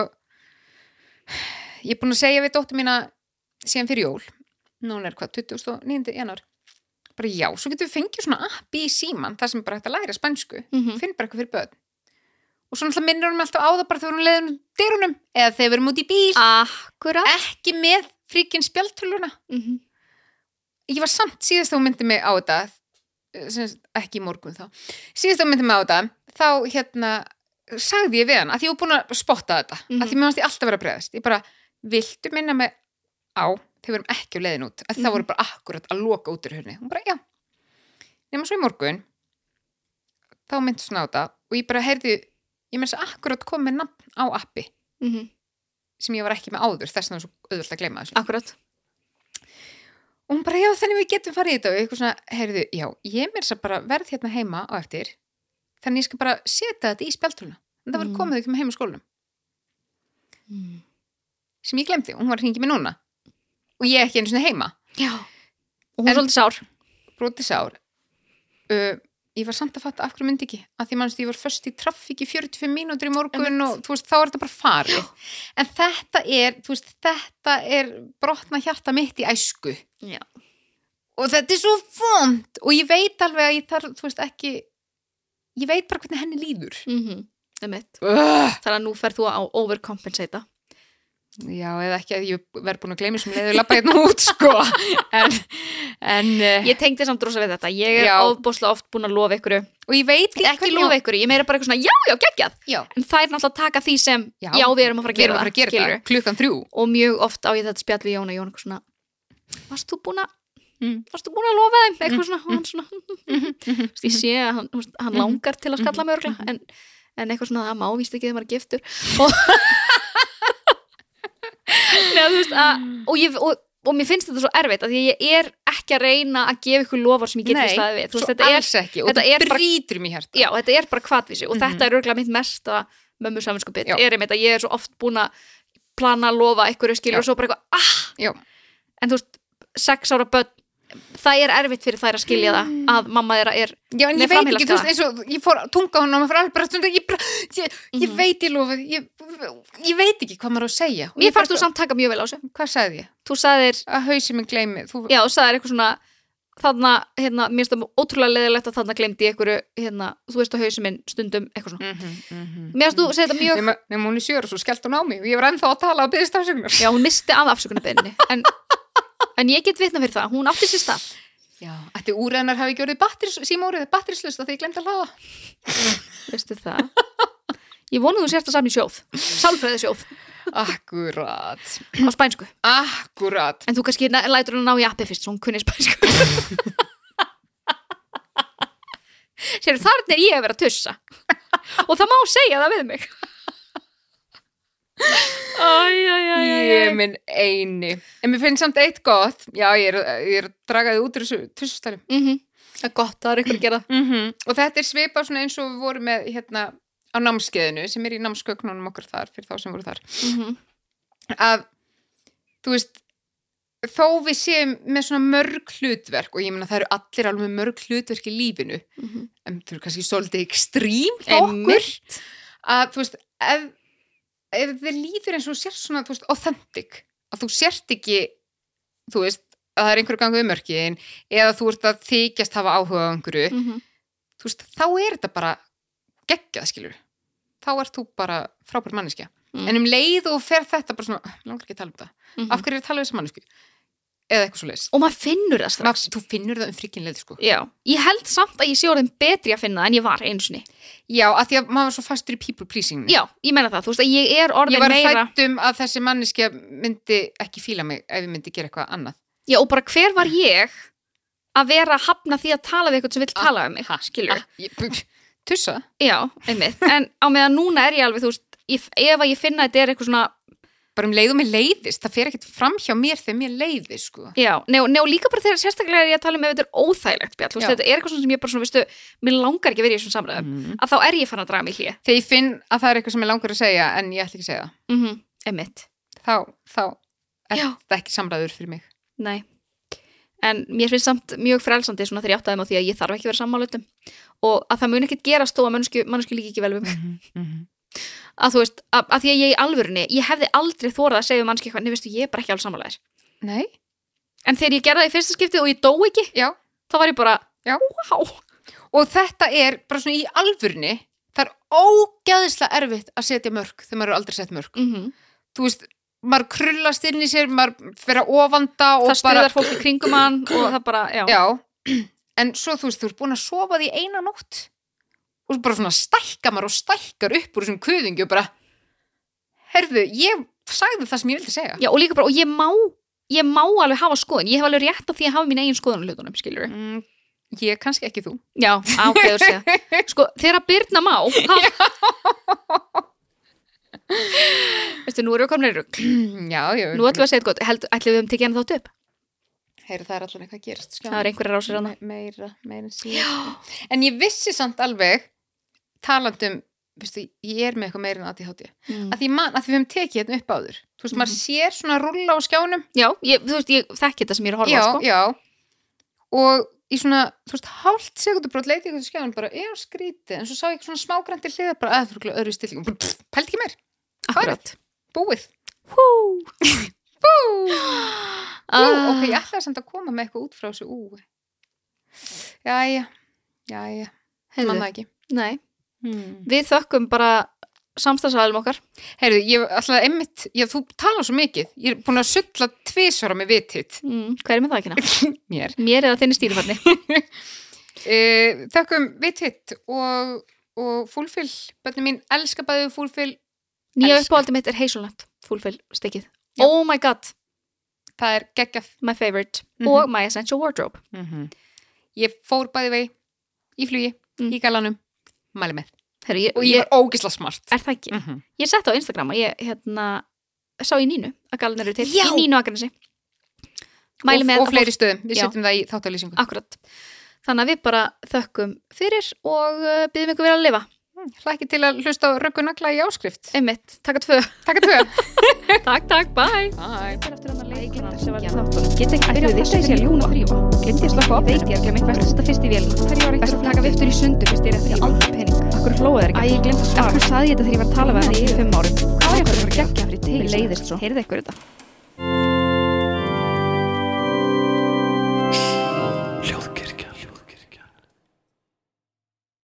ég er búin að segja við dóttur mína síðan fyrir jól, núna er hvað, tuttugasta og níunda janúar, bara já, svo getum við fengið svona appi í síman, það sem er bara hægt að læra spænsku, mm -hmm. finn bara eitthvað fyrir börn. Og svo náttúrulega minnur hún alltaf á það bara þegar hún leiður um dyrunum, eða þegar við erum út í bíl, Akkurat ekki með fríkin spjaldtöluna. mm -hmm. Ég var samt síðast þá myndi mig á þetta, sem sagt, ekki í morgun þá, síðast þá myndi mig á þetta, þá hérna, sagði ég við hann, að ég var búin að spotta þetta, Mhm. að því mér fannst ég alltaf vera að bregðast. Ég bara, viltu minna mig á, þegar við erum ekki á leiðin út, að Mhm. það voru bara akkurat að loka út úr hurni. Hún bara, já. Nefnum svo í morgun, þá myndi svona á þetta, og ég bara heyrði, ég með þess að akkurat kom með nafn á appi, Mm -hmm. sem ég var ekki með áður, þess vegna var svo auðvöld að gleyma þessu. Akkurat Og hún bara, já, þannig við getum farið í þetta og eitthvað svona, heyrðu, já, ég mér þess að bara verð hérna heima á eftir, þannig ég skal bara setja þetta í spjaldtöluna. En það var Mm. komið ekki með heim í skólanum, mm. sem ég glemdi, og hún var að hringja mig núna. Og ég er ekki einu svona heima, Já Og hún er En- svolítið sár brotið sár. Uh, ég var samt að fatta af hverju myndi ekki, að því mannst ég var först í traffík í fjörutíu og fimm mínútur í morgun Einmitt. og þú veist, þá er þetta bara farið. En þetta er, þú veist, þetta er brotna hjarta mitt í æsku. Já Og þetta er svo vond og ég veit alveg að ég þarf, þú veist, ekki ég veit bara hvernig henni líður. mm -hmm. Emitt uh. Þannig að nú ferð þú að overcompensata Já, eða ekki að ég verð búin að gleyma sem leiður lappa hérna út, sko. En, en uh, Ég tengdi samt rosa við þetta Ég er Já. ofbúslega oft búin að lofa ykkur og ég veit líka Ekki lofa ykkur, ég meira bara eitthvað svona, já, já, geggjað Já, En það er náttúrulega að taka því sem, já, við erum að fara að við gera erum að fara að gera skilurðu. það, klukkan þrjú. Og mjög oft á ég þetta spjall við Jón og Jón eitthvað svona Varst þú búin að Mm. Varst þú búin að lofa þeim? Eitthvað svona, og hann svona Mhm, mhm. Þú veist, Ég sé að hann, þú veist, hann Mhm. langar til að skalla mig örgla en, en eitthvað svona, það má víst ekki þegar maður er giftur og Nei, þú veist, að, og, ég, og, og mér finnst þetta svo erfitt að því ég er ekki að reyna að gefa ykkur lofar sem ég get Nei, við staðið við Þú svo veist, þetta er, alls ekki og þetta þetta er bara- brýtur mér hjarta. já, þetta er bara kvatvísi og Mhm. þetta er örgla mitt mesta mömmu saminskupið, Já. er einmitt að ég er svo oft búin að plana að lofa ykkur skilur Já. og svo bara eitthvað, ah Já. en þú veist, sex ára börn það er erfitt fyrir þær að skilja það að mamma þeirra er Já, en ég veit ekki, þú veist, eins og ég fór að tunga hún á mig fyrir alveg bara stund ég, bara, ég, ég mm-hmm. veit ég lofa ég, ég veit ekki hvað maður á að segja Mér fannst þú samt taka mjög vel á þessu Hvað sagði ég? Þú sagðir Að hausi minn gleymi þú... Já, þú sagðir eitthvað svona þarna, hérna, mér finnst það ótrúlega leiðilegt að þarna gleymdi ég einhverju, hérna, þú veist á hausi minn stundum, eitthvað svona mm-hmm, mm-hmm, Mér finnst þú segja þetta mjög Nefna, nefna hún í sjö og svo skellt hún á mig og ég var ennþá að tala og byggðist afsökunar Já, hún misti af afsökunarbeiðinni en, en ég get vitna fyrir það, hún átti sér stað Já, ætti úrrennar hafi ekki orðið símórið batterislust að því ég glemt að hlaða Veistu það Ég vonu þú sérst að safna í sjóð Sálfræði sjóð Akkurat Á spænsku Akkurat En þú kannski lætur hún að ná í appi fyrst svo hún kunni spænsku Sérðu, þarna er ég að vera að tussa og það má segja það við mig Æj, æj, æj Ég minn eini En mér finnst samt eitt gott Já, ég er, ég er dragaði út úr þessu tussustæli mm-hmm. Það er gott, það er ykkur að gera mm-hmm. Og þetta er svipað svona eins og við vorum með hérna á námskeiðinu sem er í námsgögnunum okkur þar fyrir þá sem voru þar mm-hmm. að þú veist þó við séum með svona mörg hlutverk og ég meina það eru allir alveg með mörg hlutverk í lífinu mm-hmm. en það eru kannski svolítið ekstrím hjá okkur að þú veist ef, ef þið líður eins og sér svona þú veist authentic að þú sért ekki þú veist að það er einhverju gangu um mörkin eða þú ert að þykjast hafa áhuga á einhverju mm-hmm. þú veist þá er þetta bara geggjað, skilur þá ert þú bara frábær manneskja mm. en um leið og fer þetta bara svona langar ekki að tala um það, mm-hmm. af hverju er að tala um þessa mannesku eða eitthvað svo leis og maður finnur það strax þú finnur það um frikkinleið, sko Já, ég held samt að ég sé orðin betri að finna það en ég var einu sinni Já, af því að maður var svo fastur í people pleasing Já, ég meina það, þú veist að ég er orðin meira Ég var meira... hrædd um að þessi manneskja myndi ekki fíla mig ef ég myndi gera eitthvað annað Já, og bara hver var ég að vera að hafna því að tala við eitthvað sem vill tala um mig, skilur ég, Tussa? Já, einmitt, en á meðan núna er ég alveg, þú veist, ég, ef að ég finna að þetta er eitthvað svona bara um leið og mér leiðist, það fer ekkert fram hjá mér þegar mér leiðist, sko Já, nei, og líka bara þegar sérstaklega er ég að tala um ef þetta er óþægilegt spjall, þú veist, þetta er eitthvað svona sem ég bara svona, veistu, mér langar ekki að vera í þessum samræðum mm. að þá er ég fann að draga mig hlé Þegar ég finn að það er eitthvað sem ég langar að segja en ég ætla ekki að segja það mm-hmm. Einmitt Þá, þá er Já. það ekki samræður fyrir mig Nei, en mér finnst samt mjög frelsandi svona þegar ég áttaði mig á því að ég þarf ekki að vera sammálutum og að það mun ekkert gerast þó að mannsku, mannsku líki ekki vel við mig mm-hmm. að þú veist, að, að því að ég í alvörunni ég hefði aldrei þorað að segja um mannski eitthvað, nefnistu ég er bara ekki alveg sammálaðir Nei En þegar ég gerði það í fyrsta skiptið og ég dó ekki Já. þá var ég bara, Já. wow Og þetta er bara svona í alvörunni það er ógeðislega erfitt að setja mörk þegar maður er aldrei sett mörk mm-hmm. Þú veist, maður krullast inn í sér maður fyrir að ofanda og það stuðar fólk í kringum hann og það bara, já, já. En svo þú veist, þú ert búin að sofa því eina nótt og svo bara svona stækkar maður og stækkar upp úr þessum kuðingi og bara herðu, ég sagði það sem ég vildi segja Já, og líka bara, og ég má ég má alveg hafa skoðun, ég hef alveg rétt á því að hafa mín eigin skoðun á hlutunum, skilur við mm, Ég kannski ekki þú Já, ákveður segja Sko, þegar Birna má ha, Veistu, nú erum við komin í rugl Já, já Nú ætlum við að segja þetta gott, Held, ætlum við um tekið hana þátt upp Heyru, það er allan eitthvað að gerast skjá. Það er einhverjar rásir hana Meira, meira síðan En ég vissi samt alveg talandum, veistu, ég er með eitthvað meira en A D H D mm. að, því man, að því við höfum tekið hérna upp áður Þú veist, mm. maður sér svona rulla á skjánum Já, ég, þú veist, ég þekki þetta sem ég er að horfa Já, á, sko já Og í svona, þú veist, hálft sekundubrót leiti ykkur skjánum bara, já, skrítið en svo sá ég svona smágrænti hliða bara, að þú öðru stillingum bara, pff, pældi ekki meir Akkurat Búið Hú Bú Ah. Ú, ok, ég ætlaði samt að koma með eitthvað út frá þessu ú. Jæja, jæja, manna ekki. Nei, Hmm. við þökkum bara samstagsaðalum okkar. Heyrðu, ég ætlaði einmitt, já, þú talar svo mikið. Ég er búin að sulla tvisvara með vitið. Mm, hver er með það ekki ná? Mér. Mér er að þinni stýrifarni. uh, þökkum vitið og, og fúlfill. Bönni mín elska bæðið fúlfill. Nýja Elska. uppáhaldi mitt er hazelnut, fullfill stikkið. Já. Oh my god, Það er geggjað. my favorite. Mhm. Og my essential wardrobe. Mm-hmm. Ég fór bæði vei í flugi, Mm. í galanum, mæli með. Heru, ég, Og ég ég, var ógisla smart. er það ekki? Mm-hmm. Ég setti á Instagram og ég hérna, sá í Nínu að galin eru til. Já. Í Nínu Akranesi. Mæli Og, með og að fleiri stöðum. Við Já. setjum það í þáttalýsingu. Akkurat. Þannig að við bara þökkum fyrir og uh, byggjum ykkur vel að lifa. Hlakki til að hlusta á Röggu nagla í áskrift. Einmitt, taka tvö. Takk að tvö. Takk, takk, bye. Bye. Eftir hann að leikina sem var í þáttunum. Get ekki byrjað þess að sé ljún og þrýfa. Gleymdi ég slaka á opninu. Veit ég er ekki að mitt fyrst í vélina. Hverju var ekki að taka viftur í sundur fyrst ég er eftir ég aldrei pening. Akkur hlóðu þeir ekki. Æ, ég glemt að svara. Akkur saði ég þetta þegar ég var að tala við hann í fimm árum. Hvað var ég að gegja fyrir tegist? Mér leiðist svo. Heyrðu ykkur þetta?